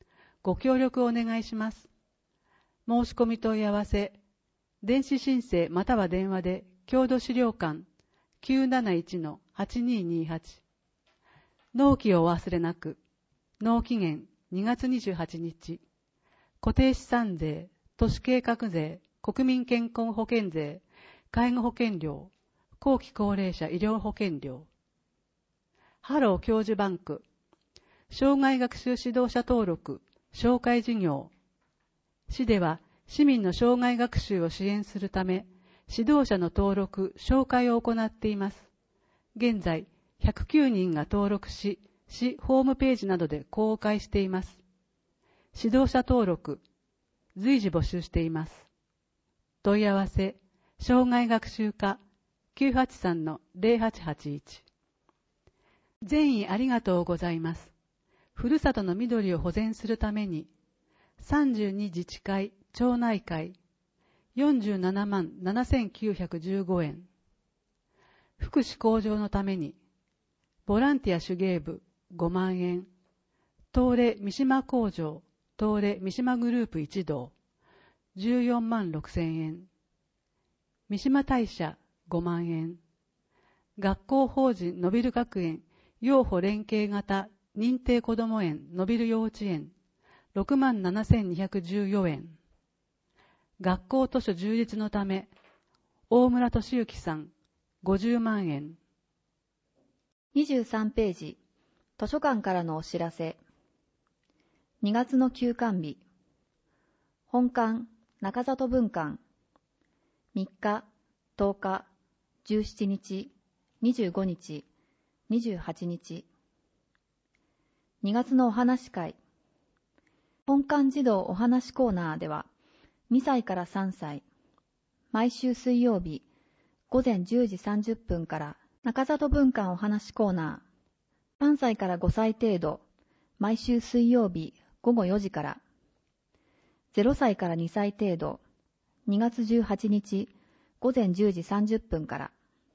ご協力をお願いします。申し込み問い合わせ、電子申請または電話で郷土資料館 きゅうなないちのはちにーにーはち。納期をお忘れなく。納期限にがつにじゅうはちにち。固定資産税、都市計画税、国民健康保険税、介護保険料、後期高齢者医療保険料。ハロー教授バンク、障害学習指導者登録、紹介事業。市では市民の障害学習を支援するため、指導者の登録、紹介を行っています。現在、ひゃくきゅうにんが登録し、市ホームページなどで公開しています。指導者登録、随時募集しています。問い合わせ、障害学習課 きゅうはちさんのぜろはちはちいち。善意ありがとうございます。ふるさとの緑を保全するために、さんじゅうに自治会、町内会、よんじゅうななまんななせんきゅうひゃくじゅうごえん。福祉向上のために、ボランティア手芸部ごまんえん。東レ三島工場、東レ三島グループ一同、じゅうよんまんろくせんえん。三島大社ごまんえん。学校法人のびる学園養護連携型認定こども園のびる幼稚園ろくまんななせんにひゃくじゅうよえん。学校図書充実のため大村俊之さんごじゅうまんえん。 にじゅうさんページ、図書館からのお知らせ。にがつの休館日。本館、中里分館。みっか、とおか、じゅうしちにち、にじゅうごにち、にじゅうはちにち。にがつのお話会。本館児童お話コーナーでは、にさいからさんさい、毎週水曜日、ごぜんじゅうじさんじゅっぷんから中里分館お話コーナー、さんさいからごさい程度、毎週水曜日ごごよじから、ぜろさいからにさい程度、にがつじゅうはちにちごぜんじゅうじさんじゅっぷんから。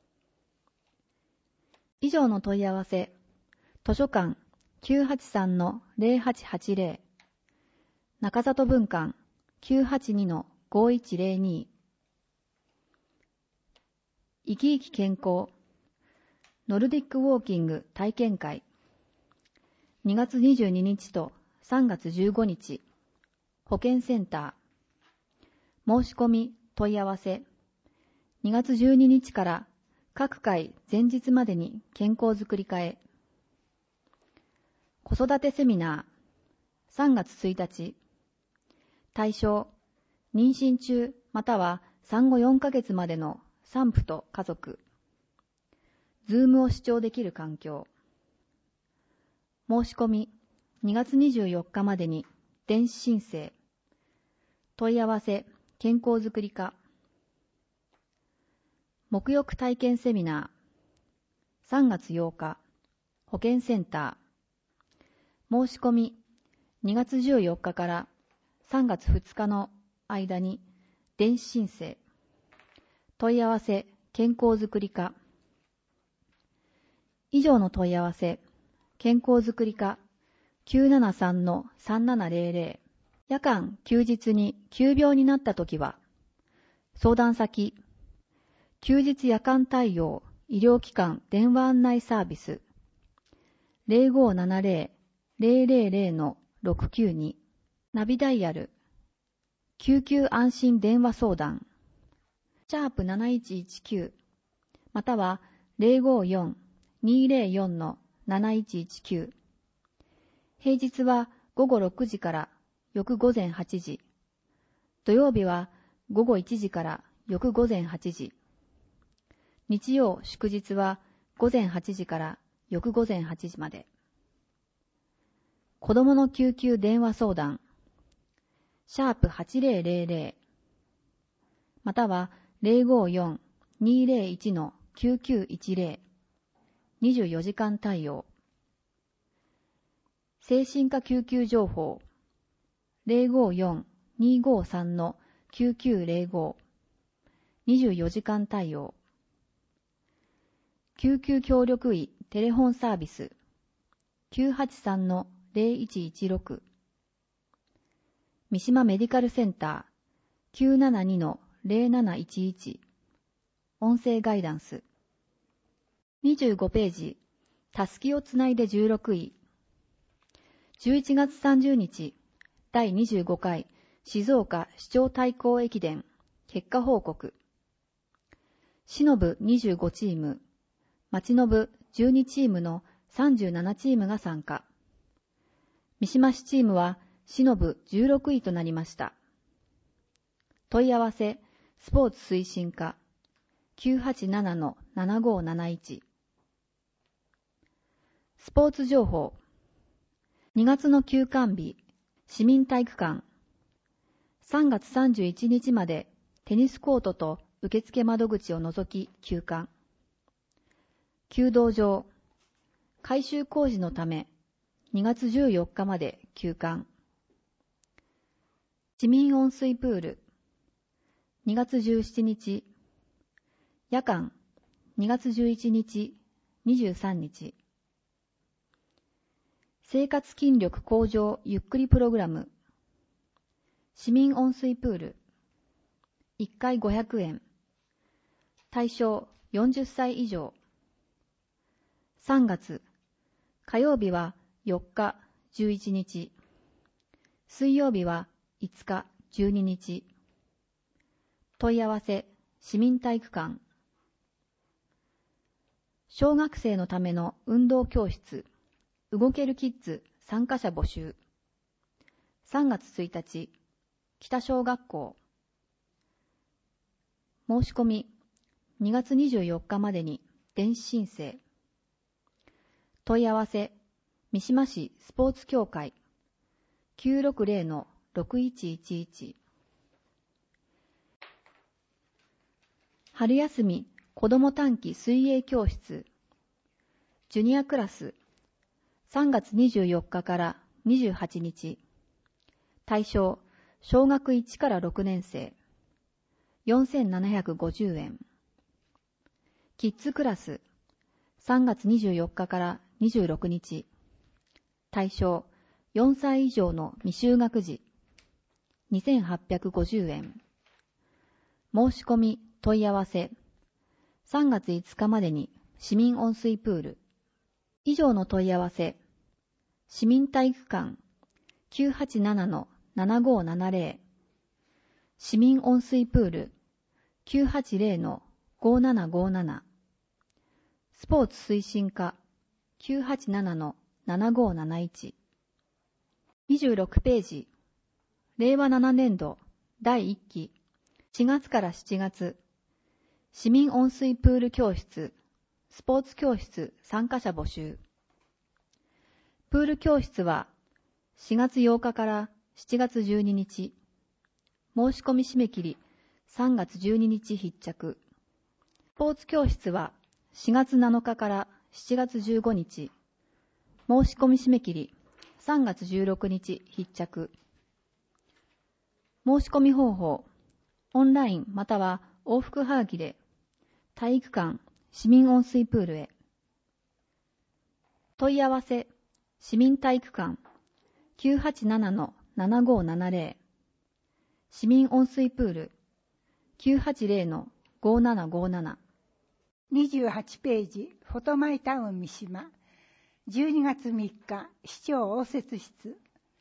以上の問い合わせ、図書館 きゅうはちさんのぜろはちはちぜろ、中里分館 きゅうはちにのごいちぜろに、生き生き健康ノルディックウォーキング体験会、にがつにじゅうににちとさんがつじゅうごにち、保健センター。申し込み問い合わせ、にがつじゅうににちから各回前日までに健康づくり課へ。子育てセミナー、さんがつついたち。対象、妊娠中または産後よんかげつまでの産婦と家族。ズームを視聴できる環境。申し込み、にがつにじゅうよっかまでに電子申請。問い合わせ、健康づくり課。沐浴体験セミナー、さんがつようか、保健センター。申し込み、にがつじゅうよっかからさんがつふつかの間に電子申請。問い合わせ、健康づくり課。以上の問い合わせ、健康づくり課 きゅうななさんのさんななぜろぜろ。夜間、休日に急病になったときは、相談先、休日夜間対応医療機関電話案内サービスぜろごーななぜろ ぜろぜろぜろのろくきゅうに、ナビダイヤル、救急安心電話相談、シャープなないちいちきゅう、またはぜろごーよん にーぜろよんのなないちいちきゅう。平日はごごろくじから翌午前はちじ、土曜日はごごいちじから翌午前はちじ、日曜祝日は午前はちじから翌午前はちじまで。子どもの救急電話相談、シャープはちぜろぜろぜろ、またはぜろごーよん にーぜろいちのきゅうきゅういちぜろ、にじゅうよじかん対応。精神科救急情報、ぜろごーよん にーごーさんのきゅうきゅうぜろご、にじゅうよじかん対応。救急協力医テレホンサービス、きゅうはちさんのぜろいちいちろく。 三島メディカルセンター きゅうななにのゼロなないちいち 音声ガイダンス。にじゅうごページ、たすきをつないでじゅうろくい。じゅういちがつさんじゅうにち、だいにじゅうごかい静岡市長対抗駅伝結果報告。市の部にじゅうごチーム、町の部じゅうにチームのさんじゅうななチームが参加。三島市チームは市の部じゅうろくいとなりました。問い合わせ、スポーツ推進課 きゅうはちななのななごーなないち。スポーツ情報。にがつの休館日、市民体育館。さんがつさんじゅういちにちまでテニスコートと受付窓口を除き休館。弓道場。改修工事のためにがつじゅうよっかまで休館。市民温水プール。にがつじゅうしちにち。夜間にがつじゅういちにち、にじゅうさんにち。生活筋力向上ゆっくりプログラム。市民温水プール。いっかいごひゃくえん。対象よんじゅっさい以上。さんがつ、火曜日はよっか、じゅういちにち。水曜日はいつか、じゅうににち。問い合わせ、市民体育館。小学生のための運動教室、動けるキッズ参加者募集。さんがつついたち、北小学校。申し込み、にがつにじゅうよっかまでに電子申請。問い合わせ、三島市スポーツ協会 きゅうろくゼロのろくいちいちいち。春休み子ども短期水泳教室。ジュニアクラス。さんがつにじゅうよっかからにじゅうはちにち。対象、小学いちからろくねんせい。よんせんななひゃくごじゅうえん。キッズクラス。さんがつにじゅうよっかからにじゅうろくにち。対象、よんさい以上の未就学児。にせんはっぴゃくごじゅうえん。申し込み、問い合わせ。さんがついつかまでに市民温水プール。以上の問い合わせ。市民体育館 きゅうはちななのななごーななぜろ。市民温水プール きゅうはちゼロのごーななごーなな。スポーツ推進課 きゅうはちななのななごーなないち。にじゅうろくページ。れいわななねんどだいいっきしがつからしちがつ。市民温水プール教室、スポーツ教室参加者募集。プール教室はしがつようかからしちがつじゅうににち。申し込み締め切りさんがつじゅうににち必着。スポーツ教室はしがつなのかからしちがつじゅうごにち。申し込み締め切りさんがつじゅうろくにち必着。申し込み方法、オンラインまたは往復はがきで体育館市民温水プールへ。問い合わせ、市民体育館 きゅうはちななのななごーななぜろ。市民温水プール きゅうはちゼロのごーななごーなな。 にじゅうはちページ、フォトマイタウン三島。じゅうにがつみっか、市長応接室。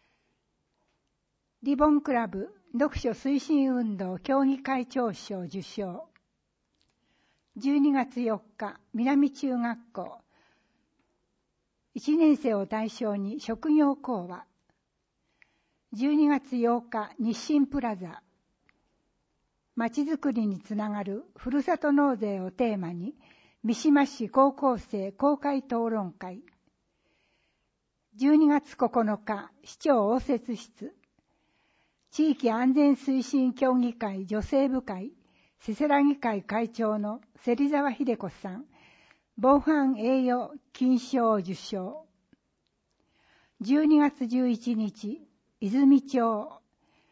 リボンクラブ読書推進運動協議会長賞受賞。じゅうにがつよっか、南中学校。いちねんせいを対象に職業講話。じゅうにがつようか、日清プラザ。まちづくりにつながるふるさと納税をテーマに、三島市高校生公開討論会。じゅうにがつここのか、市長応接室。地域安全推進協議会女性部会、せせらぎ会会長の芹沢秀子さん、防犯栄誉金賞受賞。じゅうにがつじゅういちにち、泉町。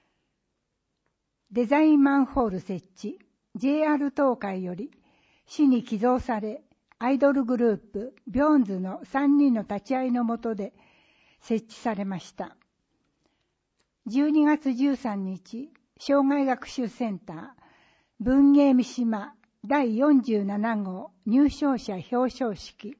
デザインマンホール設置、ジェイアール 東海より、市に寄贈され、アイドルグループ、ビョーンズのさんにんの立ち会いの下で設置されました。 じゅうにがつじゅうさんにち、障害学習センター、文芸三島だいよんじゅうななごう入賞者表彰式。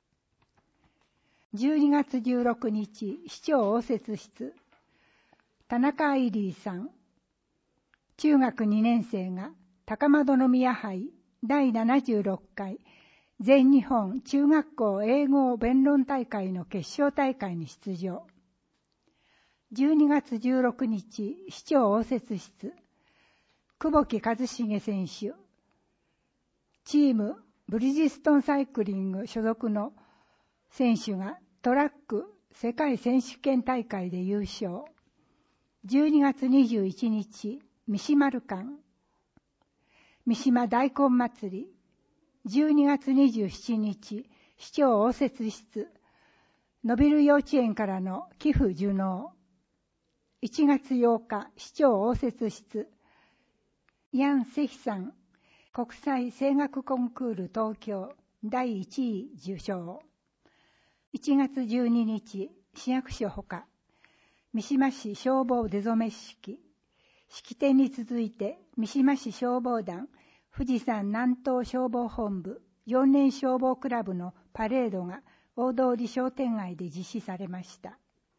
じゅうにがつじゅうろくにち、市長応接室、田中愛理さん、中学にねん生が高円宮杯だいななじゅうろっかい全日本中学校英語弁論大会の決勝大会に出場。じゅうにがつじゅうろくにち、市長応接室、久保木一茂選手、チームブリヂストンサイクリング所属の選手がトラック世界選手権大会で優勝。じゅうにがつにじゅういちにち、三島ルカン、三島大根祭り。じゅうにがつにじゅうしちにち、市長応接室、のびる幼稚園からの寄付受納。いちがつようか、市長応接室、ヤン・セヒさん、国際声楽コンクール東京だいいちい受賞。いちがつじゅうににち、市役所ほか、三島市消防出初め式。式典に続いて、三島市消防団、富士山南東消防本部、よんねん消防クラブのパレードが大通商店街で実施されました。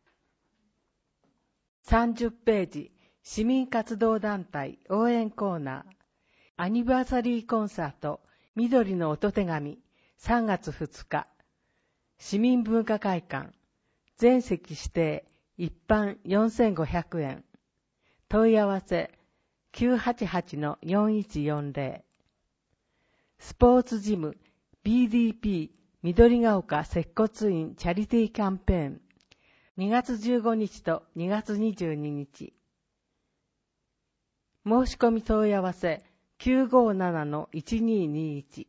さんじゅっページ、市民活動団体応援コーナー、アニバーサリーコンサート、緑の音手紙、さんがつふつか、市民文化会館、全席指定、一般よんせんごひゃくえん、問い合わせ きゅうはちはちのよんいちよんぜろ、スポーツジム ビーディーピー 緑が丘接骨院チャリティーキャンペーン、にがつじゅうごにちとにがつにじゅうににち。申し込み問い合わせ きゅうごななのいちににいち。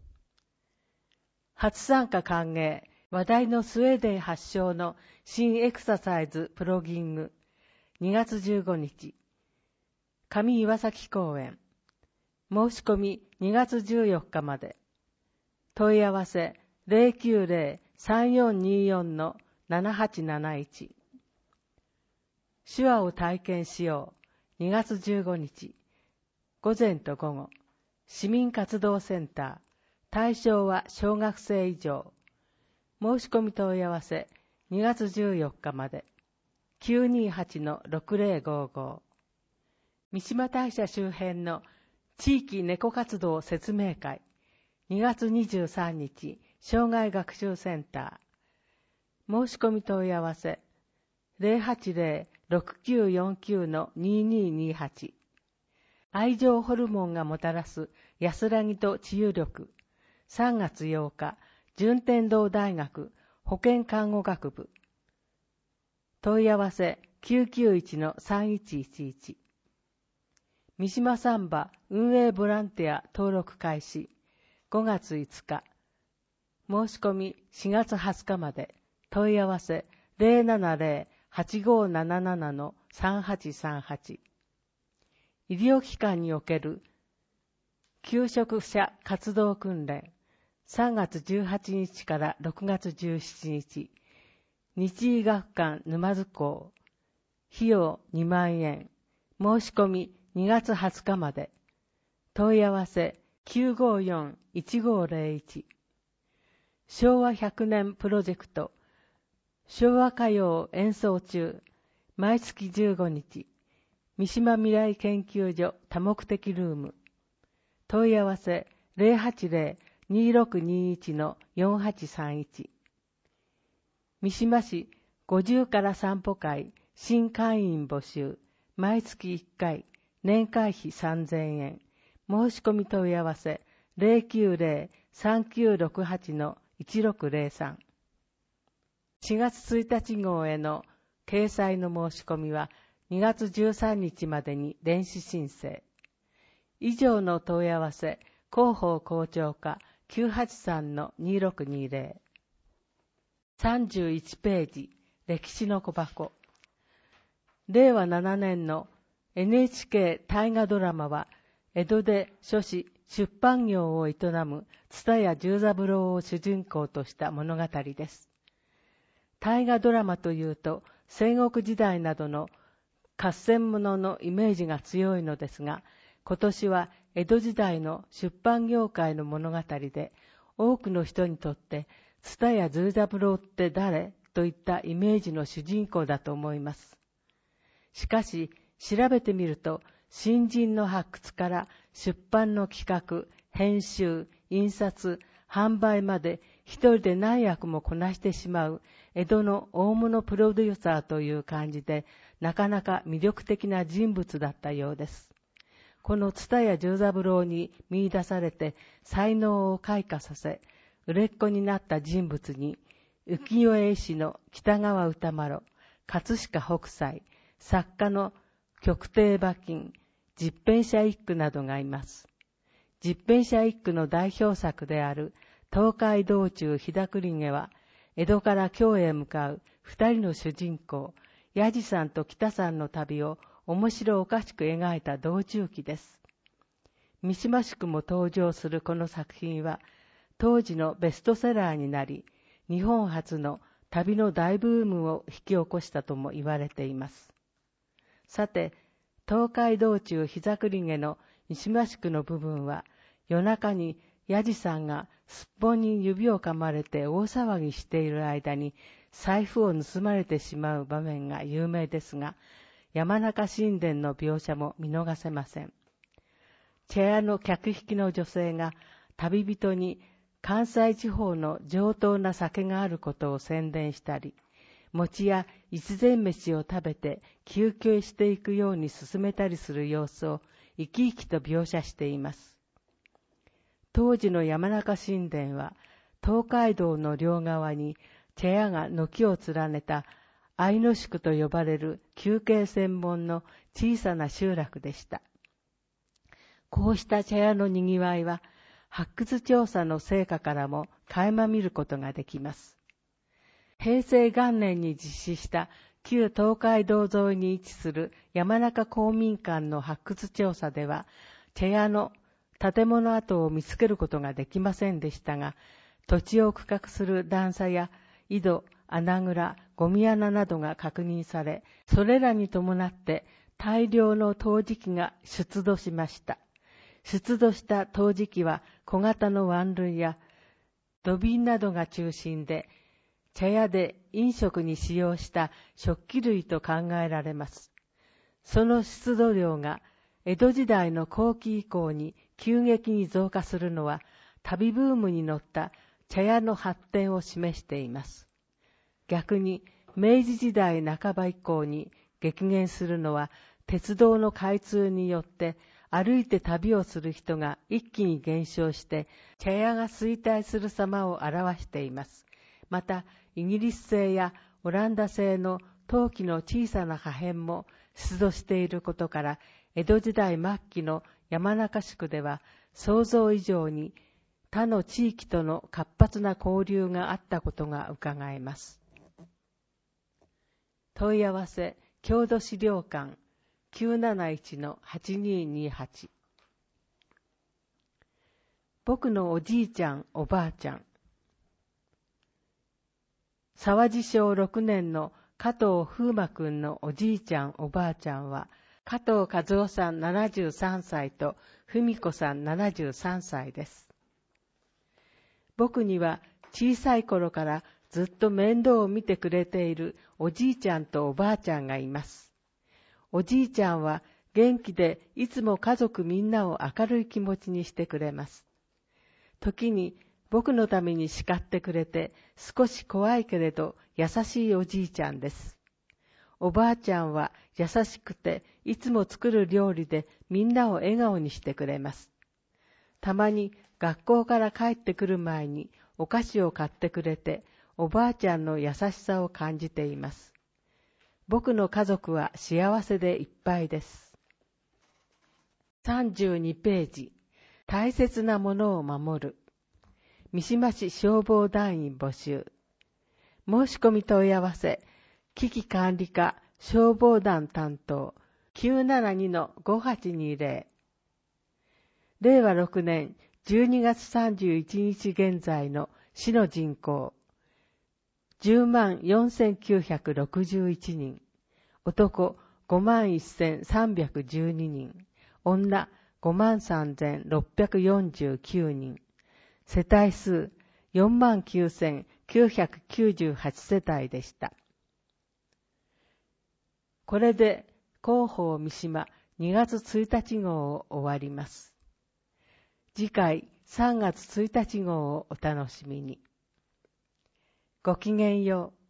初参加歓迎、話題のスウェーデン発祥の新エクササイズプロギング、にがつじゅうごにち。上岩崎公園。申し込みにがつじゅうよっかまで。問い合わせ ゼロきゅうゼロ さんよんによんのななはちなないち。手話を体験しよう。にがつじゅうごにち。午前と午後。市民活動センター。対象は小学生以上。申し込み問い合わせにがつじゅうよっかまで。きゅうにはちのろくぜろごご。三島大社周辺の地域猫活動説明会。にがつにじゅうさんにち、障害学習センター。申し込み問い合わせゼロはちゼロ ろくきゅうよんきゅうのにににはち。愛情ホルモンがもたらす安らぎと治癒力。さんがつようか、順天堂大学保健看護学部。問い合わせきゅうきゅういちのさんいちいちいち。三島サンバ運営ボランティア登録開始。ごがついつか。申し込みしがつはつかまで。問い合わせゼロななゼロ はちごなななのさんはちさんはち。医療機関における求職者活動訓練。さんがつじゅうはちにちからろくがつじゅうしちにち。日医学館沼津港。費用にまんえん。申し込みにがつはつかまで。問い合わせきゅうごよん いちごゼロいち。昭和ひゃくねんプロジェクト。昭和歌謡演奏中。毎月じゅうごにち。三島未来研究所多目的ルーム。問い合わせゼロはちゼロ にろくにいちのよんはちさんいち。三島市ごじゅうから散歩会新会員募集。毎月いっかい。年会費さんぜんえん。申し込み問い合わせゼロきゅうゼロ さんきゅうろくはちのいちろくゼロさん。しがつついたち号への掲載の申し込みはにがつじゅうさんにちまでに電子申請。以上の問い合わせ、広報校長課 きゅうはちさんのにろくにゼロ。さんじゅういちページ、歴史の小箱。れいわななねんの エヌエイチケー 大河ドラマは、江戸で書士、出版業を営む蔦屋十三郎を主人公とした物語です。大河ドラマというと、戦国時代などの合戦物のイメージが強いのですが、今年は江戸時代の出版業界の物語で、多くの人にとって蔦屋十三郎って誰といったイメージの主人公だと思います。しかし調べてみると、新人の発掘から出版の企画、編集、印刷、販売まで一人で何役もこなしてしまう江戸の大物プロデューサーという感じで、なかなか魅力的な人物だったようです。この蔦屋十三郎に見出されて才能を開花させ、売れっ子になった人物に、浮世絵師の北川歌麿、葛飾北斎、作家の曲亭馬琴、十返舎一九などがいます。十返舎一九の代表作である東海道中日桜毛は、江戸から京へ向かう二人の主人公、八次さんと北さんの旅を面白おかしく描いた道中記です。三島宿も登場するこの作品は、当時のベストセラーになり、日本初の旅の大ブームを引き起こしたとも言われています。さて、東海道中日桜毛の三島宿の部分は、夜中に八次さんがすっぽんに指を噛まれて大騒ぎしている間に財布を盗まれてしまう場面が有名ですが、山中神殿の描写も見逃せません。茶屋の客引きの女性が旅人に関西地方の上等な酒があることを宣伝したり、餅や一膳飯を食べて休憩していくように進めたりする様子を生き生きと描写しています。当時の山中神殿は東海道の両側に茶屋が軒を連ねた愛の宿と呼ばれる休憩専門の小さな集落でした。こうした茶屋のにぎわいは発掘調査の成果からも垣間見ることができます。平成元年に実施した旧東海道沿いに位置する山中公民館の発掘調査では、茶屋の建物跡を見つけることができませんでしたが、土地を区画する段差や井戸、穴蔵、ゴミ穴などが確認され、それらに伴って大量の陶磁器が出土しました。出土した陶磁器は小型の碗類や土瓶などが中心で、茶屋で飲食に使用した食器類と考えられます。その出土量が江戸時代の後期以降に急激に増加するのは、旅ブームに乗った茶屋の発展を示しています。逆に明治時代半ば以降に激減するのは、鉄道の開通によって歩いて旅をする人が一気に減少して茶屋が衰退する様を表しています。またイギリス製やオランダ製の陶器の小さな破片も出土していることから、江戸時代末期の山中宿では想像以上に他の地域との活発な交流があったことがうかがえます。問い合わせ郷土資料館 きゅうなないちのはちにーにーはち。 僕のおじいちゃんおばあちゃん、沢地小ろくねんの加藤風馬くんのおじいちゃんおばあちゃんは、加藤和夫さんななじゅうさんさいと文子さんななじゅうさんさいです。僕には小さい頃からずっと面倒を見てくれているおじいちゃんとおばあちゃんがいます。おじいちゃんは元気でいつも家族みんなを明るい気持ちにしてくれます。時に僕のために叱ってくれて、少し怖いけれど優しいおじいちゃんです。おばあちゃんは優しくて、いつも作る料理でみんなを笑顔にしてくれます。たまに学校から帰ってくる前にお菓子を買ってくれて、おばあちゃんの優しさを感じています。僕の家族は幸せでいっぱいです。さんじゅうにページ、大切なものを守る。三島市消防団員募集。申し込み問い合わせ、危機管理課消防団担当 きゅうななにのごはちにぜろ。れいわろくねんじゅうにがつさんじゅういちにち現在の市の人口じゅうまんよんせんきゅうひゃくろくじゅういちにん、男ごまんせんさんびゃくじゅうににん、女ごまんさんぜんろっぴゃくよんじゅうきゅうにん、世帯数よんまんきゅうせんきゅうひゃくきゅうじゅうはち世帯でした。これで広報三島にがつついたち号を終わります。次回さんがつついたち号をお楽しみに。ごきげんよう。